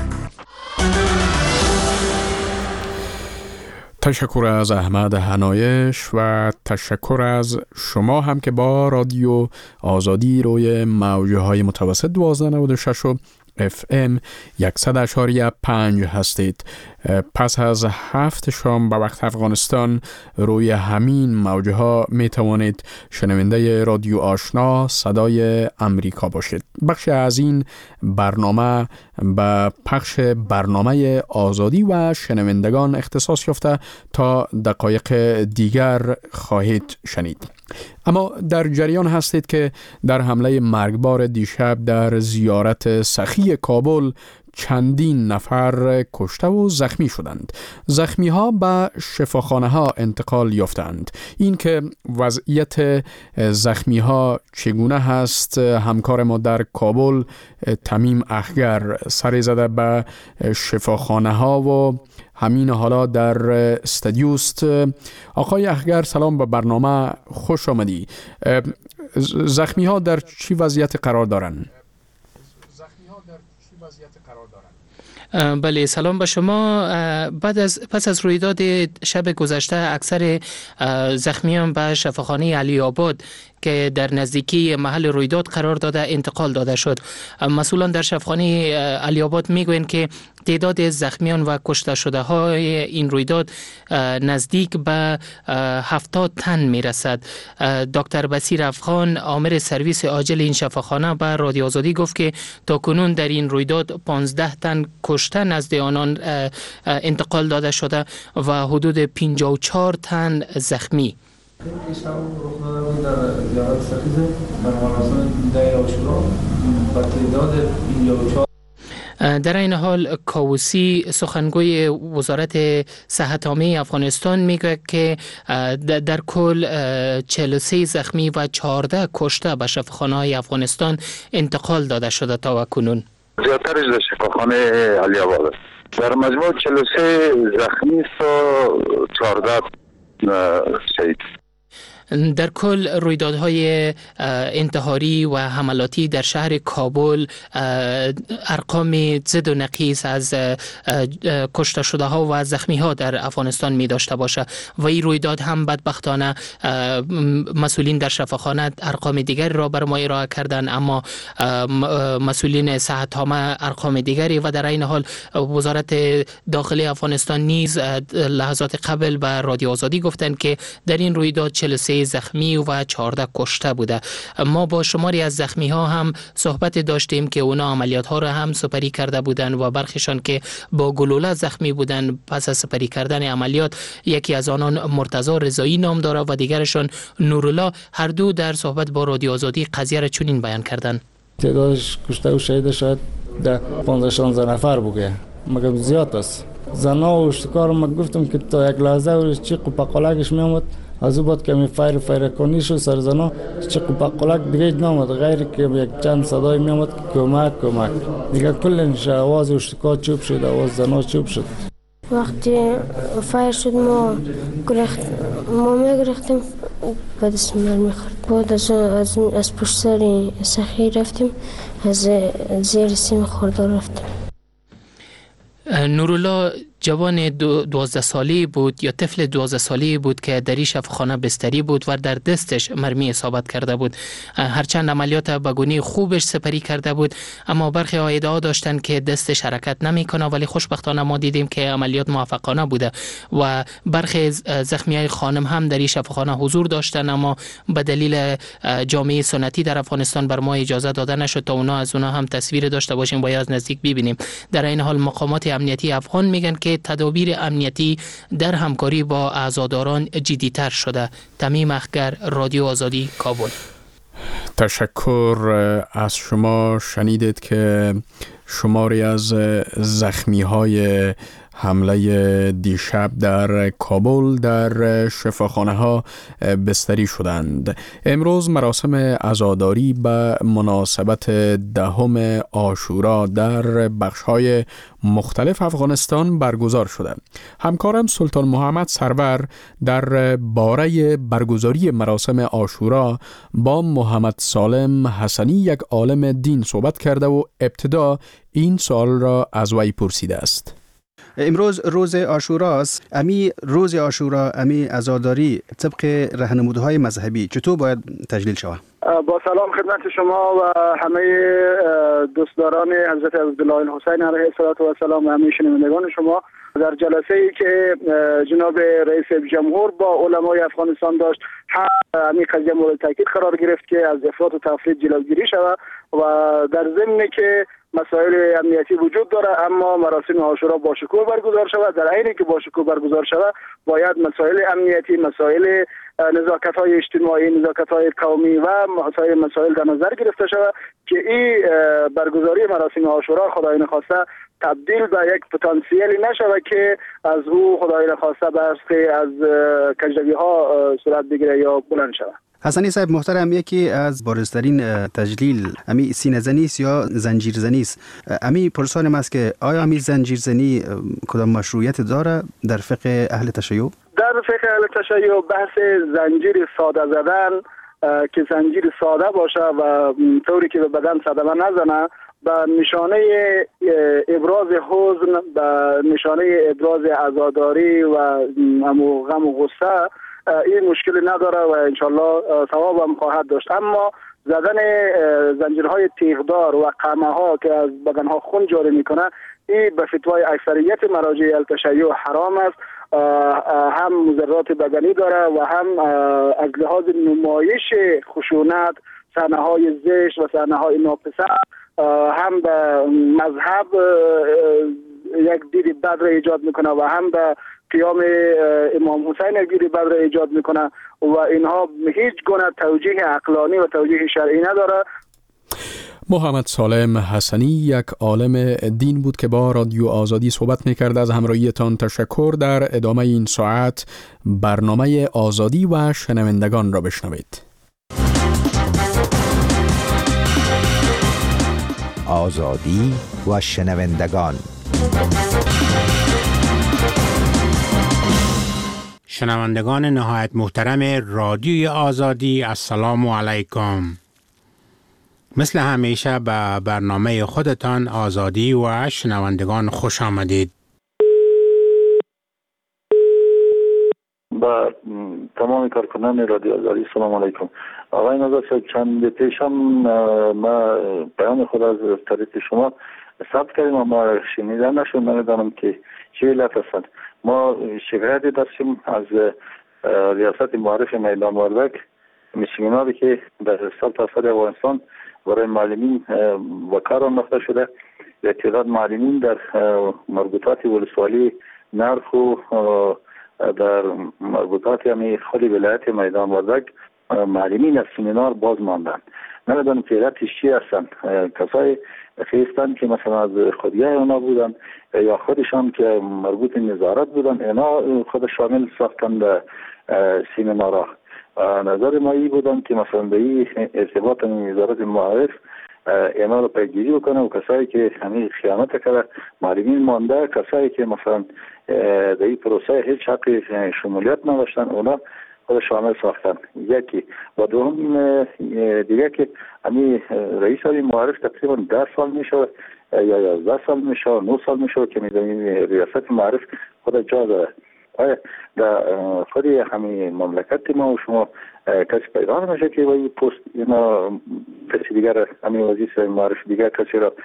Speaker 1: تشکر از احمد هنایش و تشکر از شما هم که با رادیو آزادی روی موجه های متوسط دوازده نود و شش و اف ام صد و پنج هستید. پس از هفت شام به وقت افغانستان روی همین موجه ها می توانید شنونده رادیو آشنا صدای امریکا باشید. بخش از این برنامه به پخش برنامه آزادی و شنوندگان اختصاص یافته تا دقایق دیگر خواهید شنید. اما در جریان هستید که در حمله مرگبار دیشب در زیارت سخی کابل چندین نفر کشته و زخمی شدند. زخمی ها به شفاخانه ها انتقال یافتند. این که وضعیت زخمی ها چگونه هست، همکار ما در کابل تمیم اخگر سر زده به شفاخانه ها و همین حالا در استادیوست. آقای اخگر سلام به برنامه، خوش آمدی. زخمی ها در چی وضعیت قرار دارند؟
Speaker 12: بله سلام به شما. بعد از پس از رویداد شب گذشته اکثر زخمیان به شفاخانه علی آباد که در نزدیکی محل رویداد قرار داده انتقال داده شد. مسئولان در شفاخانه علی آباد میگویند که تعداد زخمیان و کشته شده های این رویداد نزدیک به هفتاد تن میرسد. دکتر بصیر افغان عامل سرویس عاجل این شفاخانه به رادیو آزادی گفت که تاکنون در این رویداد پانزده تن کشته نزد آنان انتقال داده شده و حدود پنجاه و چهار تن زخمی.
Speaker 13: در زیارت سخیزه در مراسم ده عاشورا با تعداد پنجاه و چهار.
Speaker 12: در این حال کاووسی سخنگوی وزارت صحت عامه افغانستان میگه که در کل چهل و سه زخمی و چهارده کشته به شفاخانه‌های افغانستان انتقال داده شده تا کنون.
Speaker 14: زیادترش در شفاخانه علی آباد است. در مجموع چهل و سه زخمی است و چهارده شهید.
Speaker 12: در کل رویدادهای انتحاری و حملاتی در شهر کابل ارقام زد و نقیص از کشته شده ها و زخمی ها در افغانستان می داشته باشه و این رویداد هم بدبختانه مسئولین در شفاخانه ارقام دیگری را بر ما ارائه کردن، اما مسئولین صحت عامه ارقام دیگری و در این حال وزارت داخلی افغانستان نیز لحظات قبل به رادیو آزادی گفتند که در این رویداد چهل و سه زخمی و چهارده کشته بوده. ما با شماری از زخمی ها هم صحبت داشتیم که اونا عملیات ها را هم سپری کرده بودن و برخیشان که با گلوله زخمی بودن پس از سپری کردن عملیات. یکی از آنان مرتضی رضایی نام داره و دیگرشان نورالله. هر دو در صحبت با رادیو آزادی قضیه را چنین بیان کردند:
Speaker 15: تعدادش کشته و شهید شاید ده پانزده شانزده نفر بوده، مگه زیاد است. زنا و اشتکار ما گفتم که تا یک لحظه و چیق و پقالکش میامد، از او بعد که می فایر فایر کنی شد سر زنا چیق و پقالک دیگه نامد، غیر که یک چند صدای میامد کمک کمک دیگه. کلنش آواز اشتکار چوب شد، آواز زنا چوب شد.
Speaker 16: وقتی فایر شد ما گرخت ما میگرختیم، بعد از مرمی خورد. بعد از از از پشت سر سخی رفتیم، از زیر سیم خورده رفتیم.
Speaker 12: نورالله جوان دوازده سالی بود یا طفل دوازده سالی بود که در شفاخانه بستری بود و در دستش مرمی اصابت کرده بود. هرچند عملیات بگونی خوبش سپری کرده بود، اما برخی ها ادعا داشتند که دستش حرکت نمیکنه، ولی خوشبختانه ما دیدیم که عملیات موفقانه بوده و برخی زخمیای خانم هم در شفاخانه حضور داشتن، اما به دلیل جامعه سنتی در افغانستان بر ما اجازه داده نشد تا اونا از اونا هم تصویر داشته باشیم و یا از نزدیک ببینیم. در این حال مقامات امنیتی افغان میگن که تدابیر امنیتی در همکاری با عزاداران جدی‌تر شده. تمیم اخگر، رادیو آزادی، کابل.
Speaker 1: تشکر از شما. شنیدید که شماری از زخمی های حمله دیشب در کابل در شفاخانه ها بستری شدند. امروز مراسم عزاداری به مناسبت دهم عاشورا در بخش های مختلف افغانستان برگزار شده. همکارم سلطان محمد سرور در باره برگزاری مراسم عاشورا با محمد سالم حسنی، یک عالم دین، صحبت کرده و ابتدا این سوال را از وی پرسیده است.
Speaker 17: امروز روز عاشورا است. امی روز عاشورا، امی عزاداری طبق راهنمودهای مذهبی چطور باید تجلیل شود؟
Speaker 5: با سلام خدمت شما و همه دوستداران حضرت عبدالله الحسین علیه السلام و همه شنوندگان شما. در جلسه ای که جناب رئیس جمهور با علمای افغانستان داشت، هم همین قضیه مورد تاکید قرار گرفت که از افراط و تفرید جلوگیری شود و در ضمن که مسائل امنیتی وجود داره اما مراسم عاشورا با شکوه برگزار شود. در عینی که با شکوه برگزار شود باید مسائل امنیتی، مسائل نزاکت‌های اجتماعی، نزاکت‌های قومی و مسائل مسائل در نظر گرفته شود که این برگزاری مراسم عاشورا خدای نخواسته تبدیل به یک پتانسیلی نشود که از او خدای نخواسته برسه از کجدوی‌ها صورت بگیره یا بلند شود.
Speaker 17: حسنی صاحب محترم، یکی از بارزترین تجلیل امی سینه زنی است یا زنجیر زنی است. امی پرسانم است که آیا امی زنجیر زنی کدام مشروعیت داره در فقه اهل تشیع؟
Speaker 5: در فقه اهل تشیع بحث زنجیر ساده زدن که زنجیر ساده باشه و طوری که به بدن صدمه نزنه، به نشانه ابراز حزن، به نشانه ابراز عزاداری و غم و غصه، این مشکلی نداره و انشالله ثواب هم خواهد داشت. اما زدن زنجیرهای تیغدار و قمه ها که از بدن ها خون جاری میکنه، این به فتوای اکثریت مراجع التشیع حرام است. هم مضرات بدنی داره و هم از لحاظ نمایش خشونت، صحنه های زشت و صحنه های ناپسند، هم به مذهب یک دید بد را ایجاد میکنه و هم به قیام امام حسین یک دید بد را ایجاد میکنه و اینها هیچ گونه توجیه عقلانی و توجیه شرعی نداره.
Speaker 1: محمد سالم حسنی یک عالم دین بود که با رادیو آزادی صحبت میکرد. از همراهیتان تشکر. در ادامه این ساعت برنامه آزادی و شنوندگان را بشنوید.
Speaker 18: آزادی و شنوندگان. شنوندگان نهایت محترم رادیوی آزادی، السلام علیکم. مثل همیشه به برنامه خودتان آزادی و شنوندگان خوش آمدید.
Speaker 14: با تمام کارکنان رادیو آزادی سلام علیکم. آقای نازر، چند پیشم ما پیام خود از طریق شما ثبت کردیم و ما شنیده نشد. نمیدانم که چه علت هستند. ما شکایتی داشتیم از ریاست معارف میدان وردک، سمیناری که در سال تاسد افغانستان برای معلمین و کار انداخته شده. تعداد معلمین در مربوطات ولسوالی نرخ و در مربوطات یعنی خود ولایت میدان وردک معلمین از سمینار باز ماندن. نمیدونم که علتش چی هستند. کسای خیستن که مثلا از خودیه اونا بودن یا خودشان که مربوط نظارت بودن، اینا خود شامل ساختن به سمینارها. نظر ما ای بودن که مثلا به این ارتباط وزارت معارف اینا رو پیگیری بکنه و کسایی که همین خیانت کرده معلمین مانده، کسایی که مثلا در این پروسه هیچ حق شمولیت نداشتن اونا خود شامل ساختن. یکی و دوم دیگه که همین رئیس های معارف تقریبا ده سال میشه یا یازده سال میشه نه سال میشه که میدونیم ریاست معارف خود جا داره. آیا در خود همین مملکت ما و شما کسی پیدا نمیشه که با این پست اینا کسی دیگر همین وزیر معارف دیگر کسی را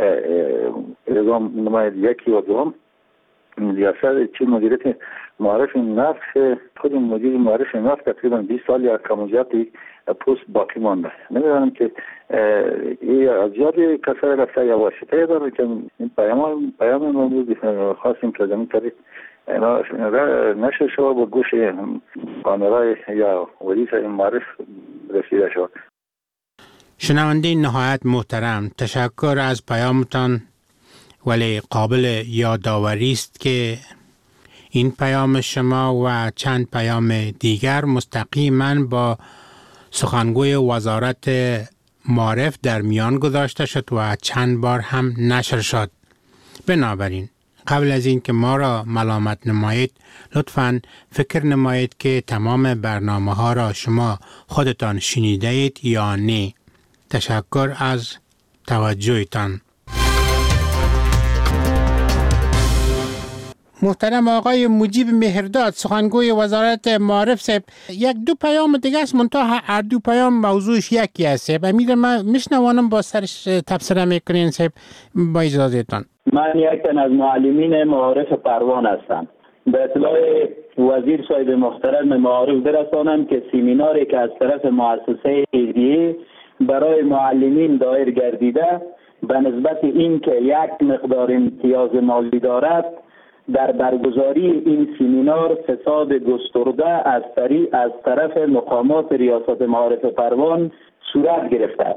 Speaker 14: اعزام نماید؟ یکی و دوم ریاست چی مدیریت معارف نفت، خود مدیر معارف نفت تقریبا بیست سال یا کم و زیادی پست باقی مانده. نمیدونم که این از زیادی کسای رفته یا واسطه داره که این پیام پیام ما بود خواستیم که زمین طریق اینا نشه شد با گوش کامرای یا وزیر معارف رسیده شد.
Speaker 18: شنونده نهایت محترم، تشکر از پیامتان، ولی قابل یادآوری است که این پیام شما و چند پیام دیگر مستقیما با سخنگوی وزارت معارف در میان گذاشته شد و چند بار هم نشر شد. بنابراین قبل از این که ما را ملامت نمایید، لطفاً فکر نمایید که تمام برنامه ها را شما خودتان شنیده اید یا نه. تشکر از توجهتان. محترم آقای مجیب مهرداد، سخنگوی وزارت معارف صاحب، یک دو پیام دیگه است، منتها هر دو پیام موضوعش یکی است صاحب. امید من میشنوانم با سرش تبصره میکنین صاحب، با اجازهتان.
Speaker 19: من یک تن از معلمین معارف پروان هستم. به اطلاع وزیر صاحب محترم معارف برسانم که سمیناری که از طرف مؤسسه ایدیه برای معلمین دایر گردیده به نسبت این که یک مقدار امتیاز مالی دارد، در برگزاری این سمینار فساد گسترده از طریق از طرف مقامات ریاست معارف پروان صورت گرفته.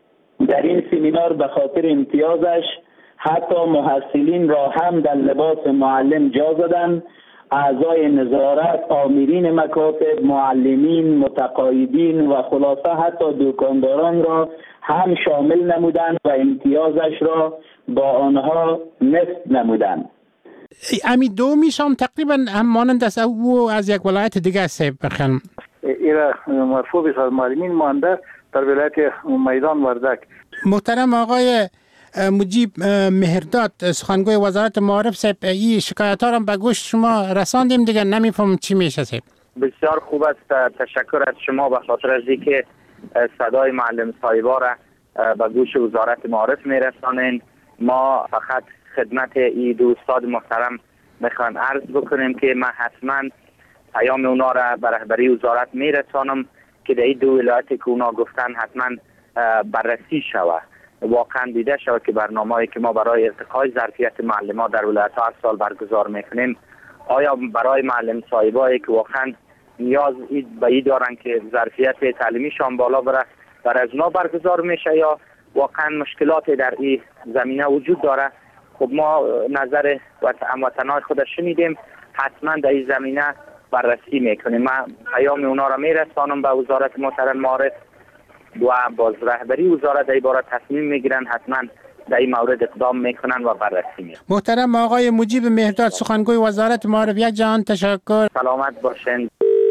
Speaker 19: در این سمینار به خاطر امتیازش حتی محصلین را هم در لباس معلم جا زدند. اعضای نظارت، آمرین مکاتب، معلمین، متقاعدین و خلاصه حتی دکانداران را هم شامل نمودند و امتیازش را با آنها نصف نمودند.
Speaker 18: امی دومیش هم تقریبا هم مانند است او از یک ولایت دیگه است بخوام.
Speaker 14: ایرا مرفوع به معلمین مانده در ولایت میدان وردک.
Speaker 18: محترم آقای مجیب مهرداد، سخنگوی وزارت معارف صاحب، این شکایت ها را به گوش شما رساندیم دیگه، نمیفهم چی میشه صاحب.
Speaker 20: بسیار خوب است. تشکر از شما به خاطر از اینکه صدای معلم صاحبا را به گوش وزارت معارف میرسانین. ما فقط خدمت ای دو استاد محترم میخوام عرض بکنیم که من حتما پیام اونا را به رهبری وزارت میرسانم که در این دو ولایت که اونا گفتن حتما بررسی شود، واقعا دیده شود که برنامه‌ای که ما برای ارتقای ظرفیت معلمان در ولایت‌ها هر سال برگزار میکنیم، آیا برای معلم صاحبایی که واقعا نیاز به این دارن که ظرفیت تعلیمیشان بالا بره در از اونا برگزار میشه یا واقعا مشکلات در این زمینه وجود داره. خب ما نظر هموطنان خود شنیدیم، حتما در این زمینه بررسی میکنیم. من پیام اونا را میرسانم به وزارت محترم معارف و باز رهبری وزارت در باره تصمیم میگیرن حتما در این مورد اقدام میکنن و بررسی میکنن.
Speaker 18: محترم آقای مجیب مهرداد، سخنگوی وزارت معارف، یک جهان تشکر.
Speaker 20: سلامت باشین.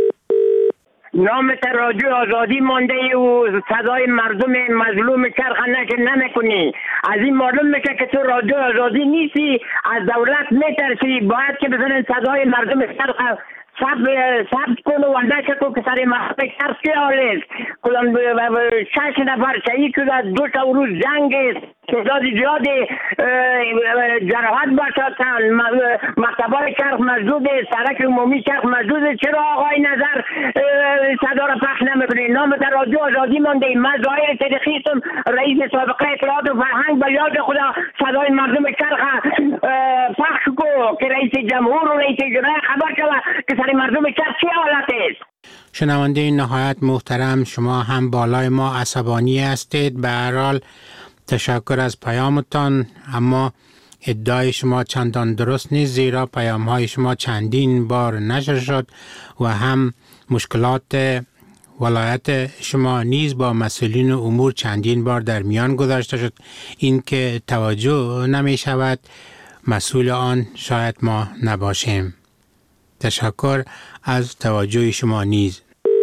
Speaker 21: نامت رادیو آزادی مانده و صدای مردم مظلوم چرخ نشر نمیکنی. از این معلوم میشه که تو رادیو آزادی نیستی، از دولت میترسی. باید که بزنین صدای مردم چرخ ثبت کن و اندازه کن که سر مردم چرخ چه حال است. کلان شش نفر شهید شده، دو تا روز جنگ است، تعداد زیاد جراحت باشدن، مکتبای چرخ مسدود است، سرک عمومی چرخ مسدود است. چرا آقای نظر صدا را پخش نمیکنی؟ نام در رادیو آزادی مانده. من ظاهر صدیقی هستم، رئیس سابقه اطلاعات و فرهنگ. به یاد خدا صدای مردم چرخ پخش کو که رئیس جمهور و رئیس جمهور خبر شود که سر مردم چرخ چه حالت است.
Speaker 18: شنونده نهایت محترم، شما هم بالای ما عصبانی هستید. به هر حال تشکر از پیامتان، اما ادعای شما چندان درست نیست، زیرا پیام های شما چندین بار نشر شد و هم مشکلات ولایت شما نیز با مسئولین امور چندین بار در میان گذاشته شد. این که توجه نمی شود، مسئول آن شاید ما نباشیم. تشکر از توجه شما نیز.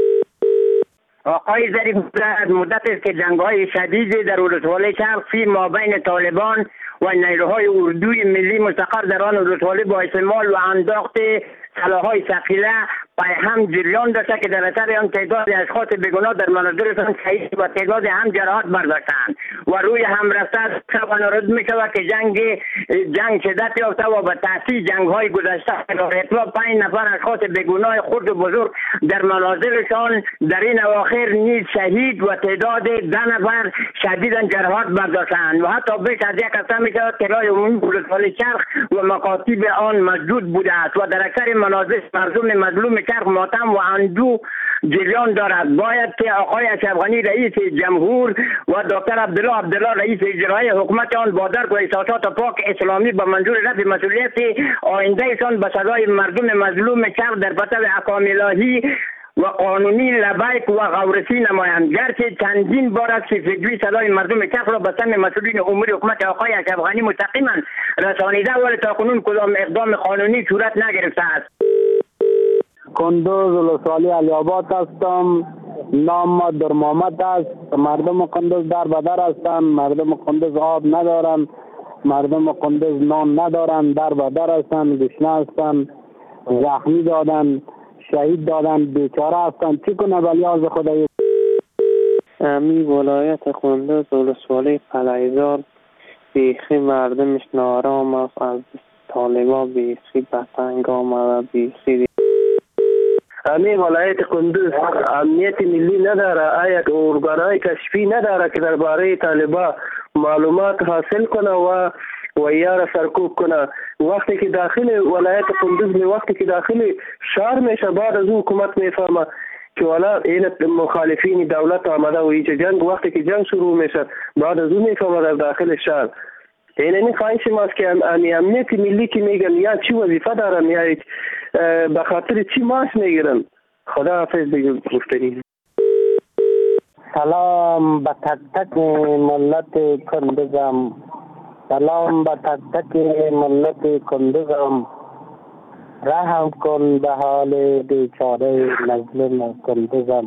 Speaker 21: آقای ظریف، مدت است که جنگ‌های شدیدی در ولسوالی چرخ فی مابین طالبان و نیروهای اردوی ملی مستقر در آن ولسوالی با استعمال و انداخت سلاح‌های ثقیله پای هم جریان داشته که در اثر آن تعداد اشخاص بیگناه در مناظرشان شهید و تعداد هم جراحت برداشتند و روی هم رفته شد می‌شود که جنگ جنگ شدت یافته و به تأسیس جنگ‌های گذشته در اطلاع پنج نفر اشخاص بیگناه خرد و بزرگ در مناظرشان در این اواخر نیز شهید و تعداد ده نفر شدیداً جراحت برداشتند و حتی بیش از یک هفته می‌شود که راه عمومی ولسوالی چرخ و مکاتب آن مسدود بوده است و در اکثر مناظر مردم مظلوم چرخ ماتم و اندو جریان دارد. باید که آقای اشرف غنی رئیس جمهور و دکتر عبدالله عبدالله رئیس اجرایی حکومت آن با درک و احساسات پاک اسلامی با منظور رفع مسئولیت آیندهشان به صدای مردم مظلوم چرخ در پرتو احکام الهی و قانونی لبیک و غورسی نمایند. گرچه چندین بار است که فکری صدای مردم چرخ را به سم مسئولین امور حکومت آقای اشرف غنی مستقیما رسانیده ولی تاکنون کدام اقدام قانونی صورت نگرفته است.
Speaker 22: کندوز ولسوالی علی آباد هستم. نام در محمد است. مردم کندوز در بدر هستند. مردم کندوز آب ندارند. مردم کندوز نان ندارند. در بدر هستند. گشنه هستند. زخمی دادند. شهید دادند. بیچاره هستند. چی کنه ولی از خدای.
Speaker 23: امی ولایت کندوز ولسوالی قلعه‌زار بیخی مردمش نارام است. از طالبا بیخی بتنگ آمده و بیخی
Speaker 22: امی ولایت کندوز امنیت ملی نداره. آیا ارگانهای کشفی نداره که درباره طالبا معلومات حاصل کنه و و یار سرکوب کنه. وقتی که داخل ولایت کندوز می وقتی که داخل شهر میشه بعد از حکومت میفهمه که والا این مخالفین دولت آمده و هیچ جنگ وقتی که جنگ شروع میشه بعد از اون میفهمه در داخل شهر. این این خواهش ماست که امنیت ملی که میگن یا چی وظیفه دارن یا به خاطر چی معاش میگیرن. خدا حافظ دیگه گفتنی. سلام به تک تک ملت کندوزم. سلام به تک تک ملت کندوزم. رحم کن به حال بیچاره مظلوم کندوزم.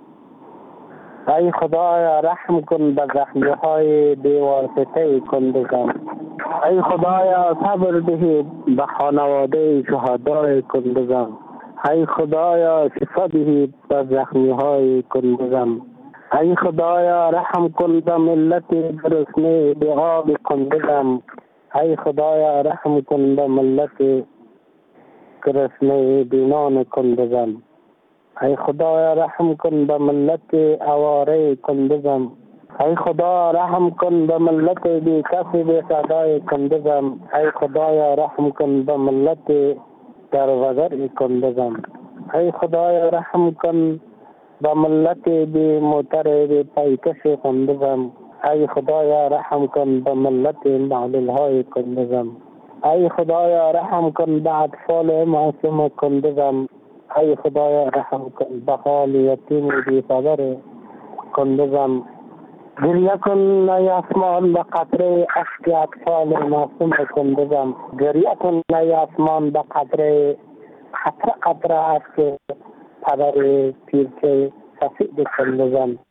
Speaker 22: ای خدایا رحم کن به زخمی های بیواسطه کندوزم. ای خدایا صبر دهید به خانواده شهدای کندوزم. ای خدایا شفا دهید به زخمی های کندوزم. ای خدایا رحم کن به ملت گرسنه به آب کندوزم. ای خدایا رحم کن به ملت گرسنه به نان کندوزم. ای خدایا رحم کن به ملت اواره کندوزم. ای خدا رحم کن به ملت بی کسی بی صدای کندوزم. ای خدایا رحم کن به ملت در وزر کندوزم. ای خدایا رحم کن به ملت بی موتر بی پیکش کندوزم. ای خدایا رحم کن به ملت معلول های کندوزم. ای خدایا رحم کن به اطفال معصوم کندوزم. ای خدایا رحم کن به حال یتیم بی پدر کندوزم. گریه کن ای آسمان به قطره اشک اطفال معصوم کندگم، گریه کن ای آسمان به قطره قطره قطره اشک پدر پیرچه سفید کندگم.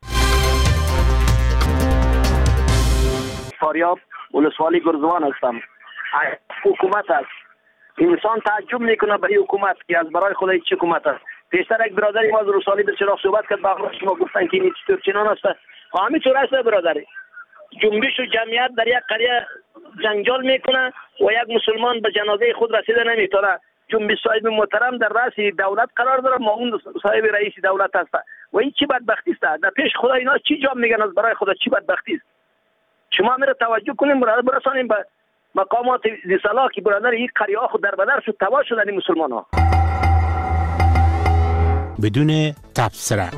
Speaker 3: فاریاب ولسوالی گرزوان هستم. حکومت است. انسان تعجب میکنه برای حکومت که از برای خودش چه حکومت است. پیشتر یک برادری ما از رسالی به چراغ صحبت کرد، با شما گفتن که این چطور چنان است. همین طور است برادری. جنبش و جمعیت در یک قریه جنجال میکنه و یک مسلمان به جنازه خود رسیده نمیتونه. جنبش صاحب محترم در رأس دولت قرار داره، ما اون صاحب رئیس دولت است و این چی بدبختی است. در پیش خدا اینا چی جام میگن از برای خدا چی بدبختی است. شما میره توجه کنیم برادر برسانیم به مقامات ذی که برادر این قریه ها خود در بدر شد، تباه شدن مسلمان ها
Speaker 18: بدون تبصره.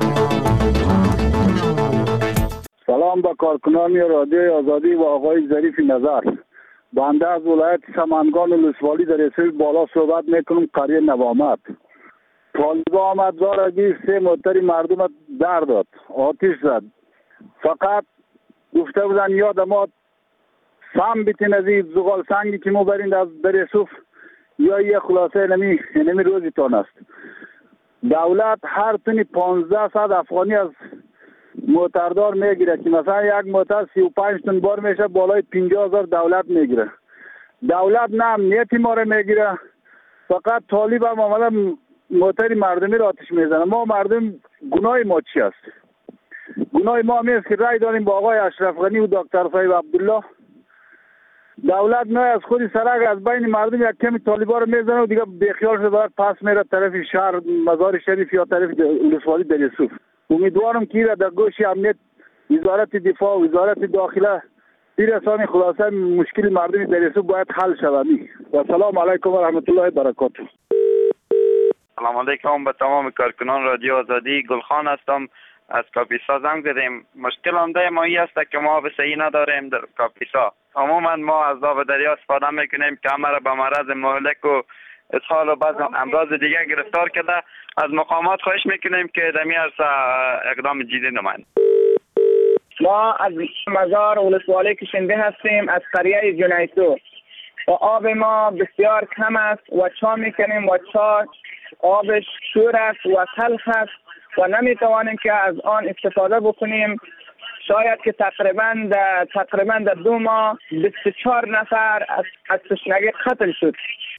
Speaker 4: سلام به کارکنان رادیو آزادی و آقای ظریف نظر. بنده از ولایت سمنگان ولسوالی در اسیل بالا صحبت میکنم، قریه نوامد. طالبا آمد زارگی سه موتری مردم در داد، آتش زد. فقط گفته بودن یاد ما سم بیتین از این زغال سنگی که ما برین از در صوف یا یه خلاصه نمی, نمی روزی تان است. دولت هر تنی پانزده صد افغانی از موتردار میگیره که مثلا یک موتر سی و پنج تن بار میشه، بالای پنجاه هزار دولت میگیره. دولت نه امنیتی ما رو میگیره، فقط طالب هم آمده موتر مردمی را آتش میزنه. ما مردم گناه ما چی است؟ گناه ما همیست که رای داریم با آقای اشرف غنی و دکتر صاحب عبدالله. دولت نه از خودی سرک از بین مردم یک کمی طالبا رو میزنه و دیگه بیخیال شده باید پس میره طرف شهر مزار شریف یا طرف ولسوالی در یوسف. امیدوارم که در گوش امنیت وزارت دفاع و وزارت داخله برسانی، خلاصه مشکل مردم در یوسف باید حل شود. و سلام علیکم و رحمت الله و برکاته.
Speaker 6: سلام علیکم به تمام کارکنان رادیو آزادی. گلخان هستم از کاپیسا زنگ زدیم. مشکل عمده ما این است که ما آب صحیح نداریم در کاپیسا. عموما ما از آب دریا استفاده میکنیم که همه را به مرض مهلک و اسهال و بعض امراض دیگه گرفتار کرده. از مقامات خواهش میکنیم که در این عرصه اقدام جدی نمایند.
Speaker 24: ما از مزار ولسوالی کشنده هستیم، از قریه جنیسو و آب ما بسیار کم است و چا میکنیم و چا آبش شور است و تلخ است و نمیتوانیم که از آن استفاده بکنیم. شاید که تقریبا در تقریبا در دو ماه بیست و چهار نفر از از تشنگی قتل شد.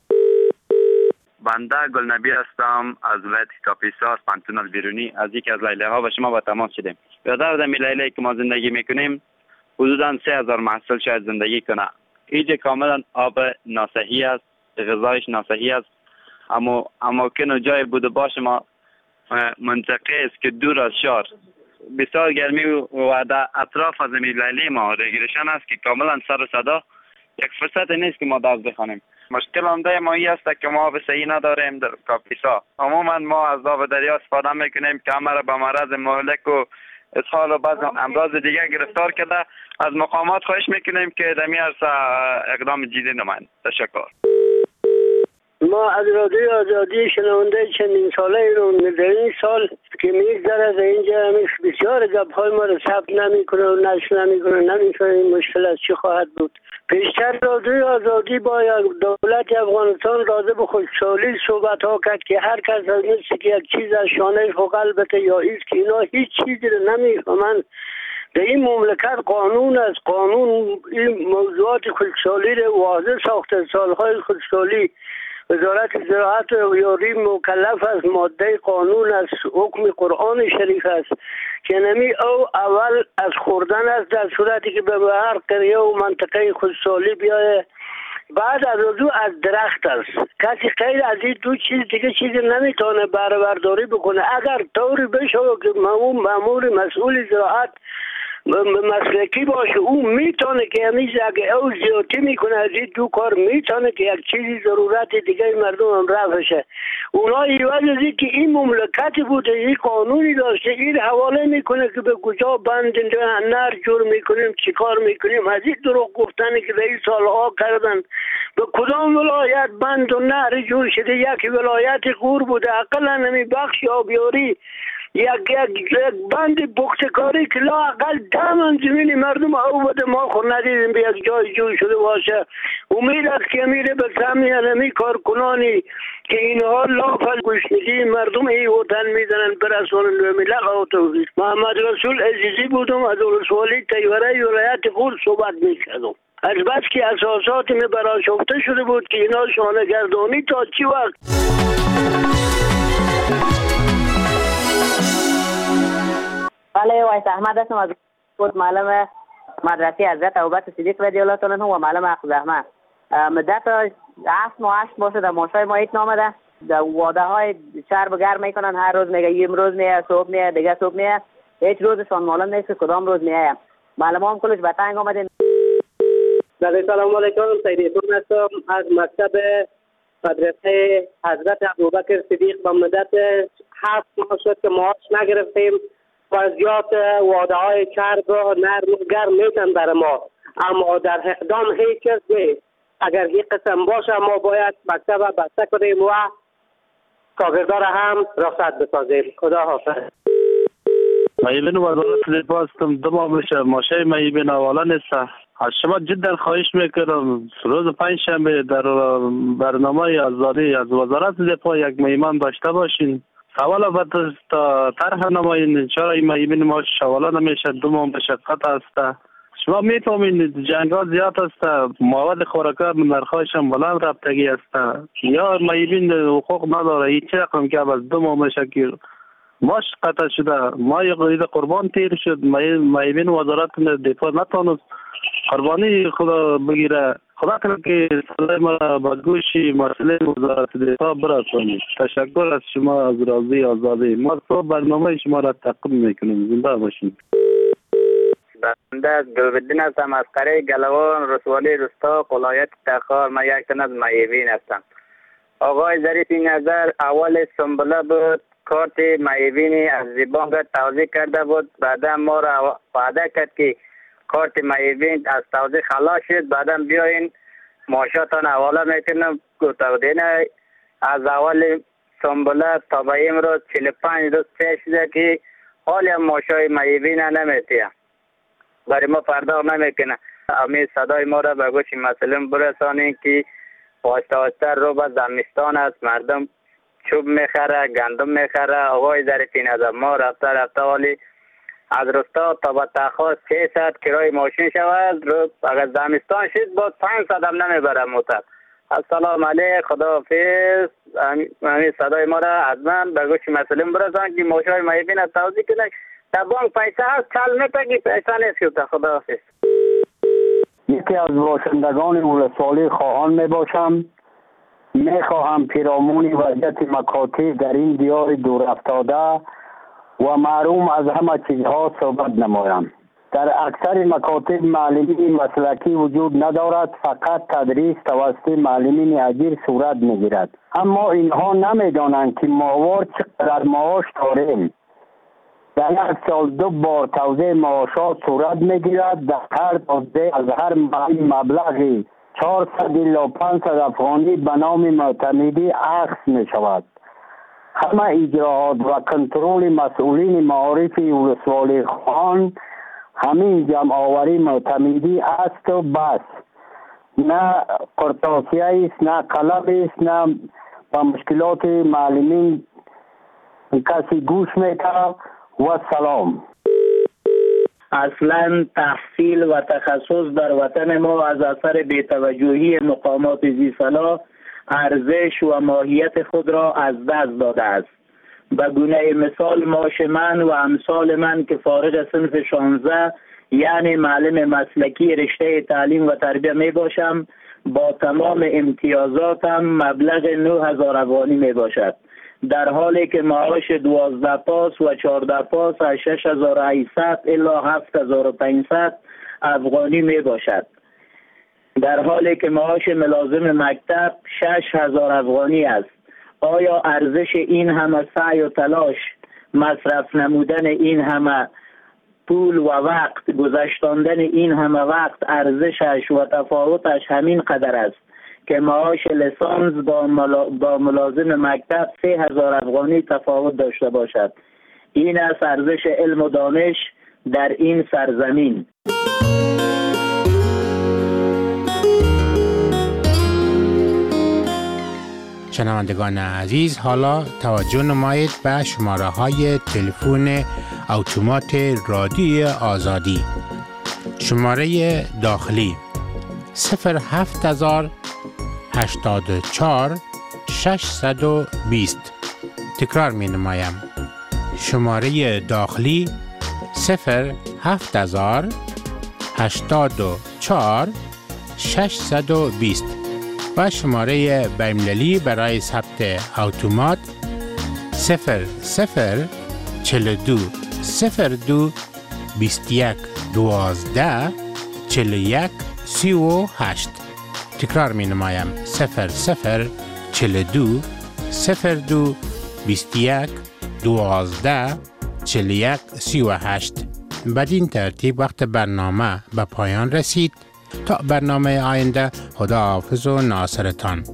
Speaker 6: بنده گلنبی هستم از ولایت کاپیسا، از پانتون البیرونی. از یکی از لیله ها با شما با تماس شدیم. برادر در لیله که ما زندگی میکنیم حدودا سه هزار محصول شاید زندگی کنه. اینجا کاملا آب ناصحی است، غذایش ناصحی است، اما اماکن و جای بود و باش ما منطقه است که دور از شهر، بسیار گرمی و در اطراف از این لیله ما رگرشن است که کاملا سر و صدا یک فرصت نیست که ما دست بخوانیم. مشکل عمده ما این است که ما آب صحیح نداریم در کاپیسا. عموما ما از آب دریا استفاده میکنیم که همه را به مرض مهلک و اسهال و بعض امراض دیگه گرفتار کرده. از مقامات خواهش میکنیم که در این عرصه اقدام جدی نمایند. تشکر.
Speaker 22: ما از رادیو آزادی شنونده چندین ساله رو در این سال که میگذره از اینجا همیش بسیار گپ‌های ما رو ثبت نمیکنه و نشر نمیکنه، نمیفهمه این مشکل از چی خواهد بود. پیشتر رادیو آزادی با دولت افغانستان راضی به خوشحالی صحبت ها کرد که هر کس از مثل که یک چیز از شانه و قلبت یا ایست که اینا هیچ چیزی رو نمیفهمن. در این مملکت قانون از قانون این موضوعات خوشحالی رو واضح ساخته. سالهای خوشحالی وزارت زراعت و یاری مکلف است، ماده قانون از حکم قرآن شریف است که نمی او اول از خوردن است در صورتی که به هر قریه و منطقه خودسالی بیایه. بعد از وضوع از درخت است. کسی غیر از این دو چیز دیگه چیزی نمیتونه بهره برداری بکنه. اگر طوری بشه که مامور مسئول زراعت مسلکی باشه او میتونه که همیشه اگه او زیادی میکنه از این دو کار میتونه که یک چیزی ضرورت دیگه مردم هم رفع شه. اونا ایواز از این که این مملکتی بوده، این قانونی داشته، این حواله میکنه که به کجا بند نر جور میکنیم چی کار میکنیم. از این دروغ گفتنی که در این سالها کردن به کدام ولایت بند و نهر جور شده. یک ولایت غور بوده اقلا نمی بخش آبیاری
Speaker 7: یک یک یک بند پختکاری که لااقل ده من زمین مردم او بده ما خود ندیدیم به یک جای جوی شده باشه. امید است که میره به سمی انمی کارکنانی که اینها لافل گوشنگی مردم ای وطن میزنن برسانن به ملت و توفیق. محمد رسول عزیزی بودم از ولسوالی تیوره ولایت خود صحبت میکردم. از بس که اساسات می برآشفته شده بود که اینا شانه گردانی تا چی وقت.
Speaker 8: بله وایس احمد هستم از بود معلم مدرسه حضرت ابوبکر صدیق رضی الله تعالی عنه و معلم اخذ احمد. مدت هفت ماه هشت ماه شده ماشای ما هیچ نامده. در واده های شهر بگرم میکنن، هر روز میگه امروز میه صبح میه دیگه صبح میه، هیچ روزشان معلوم نیست که کدام روز میه. معلم هم کلش به تنگ آمده.
Speaker 23: سلام علیکم، سیدیتون هستم از مکتب مدرسه حضرت ابوبکر صدیق. با مدت هفت ماه شد که معاش نگرفتیم. وضعیت واده های چرب و نرم و گرم میتن بر ما، اما در اقدام هیچ چیز نیست. اگر این قسم باشه ما باید مکتب بسته کنیم و کاغذدار هم رخصت بسازیم. خدا حافظ.
Speaker 10: مایبین وزارت دفاع هستم. دو ماه میشه ماشه مایبین حواله نیست. از شما جدا خواهش میکنم روز پنج شنبه در برنامه آزادی از وزارت دفاع یک مهمان داشته باشین. حواله بعد تا طرح نمایین. چرا این مایبین ما حواله نمیشه؟ دو ماه مشقت است. شما میفهمین جنگ ها زیاد است، مواد خوراکی نرخایش هم بلند رفتگی است. یا مایبین حقوق نداره. این چه رقم که از دو ماه میشه که ماش قطع شده. ما یک قربان تیر شد. مایبین وزارت دفاع نتونست قربانی خدا بگیره. خدا کنه که صدای ما با گوشی مسئله وزارت دفاع برسانید. تشکر از شما از رازی آزادی. ما صبح برنامه شما را تقدیم میکنیم. زنده باشید.
Speaker 20: بنده از گلبدین هستم از قریه گلوان رسوالی رستا ولایت تخار. من یک تن از مایبین هستم. آقای ظریف این نظر اول سنبله بود، کارت مایبینی از زبان توضیح کرده بود، بعدا ما را وعده کرد که کارت مایبین از توضیح خلاص شد، بعدا بیاین معاشاتان حواله میکنم. گفتن از اول سنبله تا به امروز چهل و پنج روز پیش شده که حالی هم معاشای مایبین نمیتیم، برای ما پرداخت نمیکنه. امی صدای ما را به گوش مسئولین برسانید که آهسته آهسته رو به زمستان است، مردم چوب میخره، گندم میخره. آقای ظریف این از ما رفته رفته ولی از رستا تا به تخار سیصد کرای ماشین شود، رو اگر زمستان شد باز پانصد هم نمیبره موتر. السلام علیک، خداحافظ. همین صدای ما را از من به گوش مسئولین برسان که ماشای مایبین از توضیح کنه. در بانک پیسه هست چل میتر که پیسه نیست که خداحافظ.
Speaker 7: یکی از باشندگان ولسوالی خواهان می باشم. می خواهم پیرامون وضعیت مکاتب در این دیار دور افتاده و محروم از همه چیزها صحبت نمایم. در اکثر مکاتب معلمین مسلکی وجود ندارد، فقط تدریس توسط معلمین اجیر صورت میگیرد. اما اینها نمیدانند که ماهوار چقدر معاش داریم. در یک سال دو بار توزیع معاشات صورت میگیرد. در هر توزیع از هر مبلغی چهارصد الی پانصد افغانی به نام معتمدی اخذ می شود. همه اجراعات و کنترل مسئولین معارف ولسوالی خان همین جمع آوری معتمدی است و بس. نه قرطاسیه است، نه قلب است، نه با مشکلات معلمین کسی گوش میکنه. و سلام.
Speaker 23: اصلا تحصیل و تخصص در وطن ما از اثر بی‌توجهی مقامات ذی‌صلاح ارزش و ماهیت خود را از دست داده است. به گونه مثال معاش من و امثال من که فارغ صنف شانزده یعنی معلم مسلکی رشته تعلیم و تربیه می باشم، با تمام امتیازاتم مبلغ نه هزار افغانی می باشد، در حالی که معاش دوازده پاس و چهارده پاس از شش هزار و هشتصد الی هفت هزار و پانصد افغانی می باشد، در حالی که معاش ملازم مکتب شش هزار افغانی است. آیا ارزش این همه سعی و تلاش، مصرف نمودن این همه پول و وقت، گذشتاندن این همه وقت ارزشش و تفاوتش همین قدر است که معاش لیسانس با, ملا... با ملازم مکتب سه هزار افغانی تفاوت داشته باشد؟ این است ارزش علم و دانش در این سرزمین.
Speaker 18: شنوندگان عزیز، حالا توجه نمایید به شماره های تلفن اتومات رادیوی آزادی. شماره داخلی صفر هفت هزار هشتاد و چهار ششصد و بیست. تکرار می نمایم. شماره داخلی صفر هفت هزار هشتاد و چهار ششصد و بیست و شماره بین‌المللی برای ثبت اتومات صفر صفر چهل و دو صفر دو بیست و یک دوازده چهل و یک سی و هشت. تکرار می نمایم. صفر صفر چهل و دو صفر دو بیست و یک دوازده چهل و یک سی و هشت. بدین ترتیب وقت برنامه به پایان رسید. تا برنامه آینده، خدا حافظ و ناصرتان.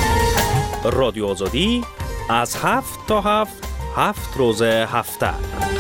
Speaker 2: رادیو آزادی از هفت تا هفت هفت روز هفته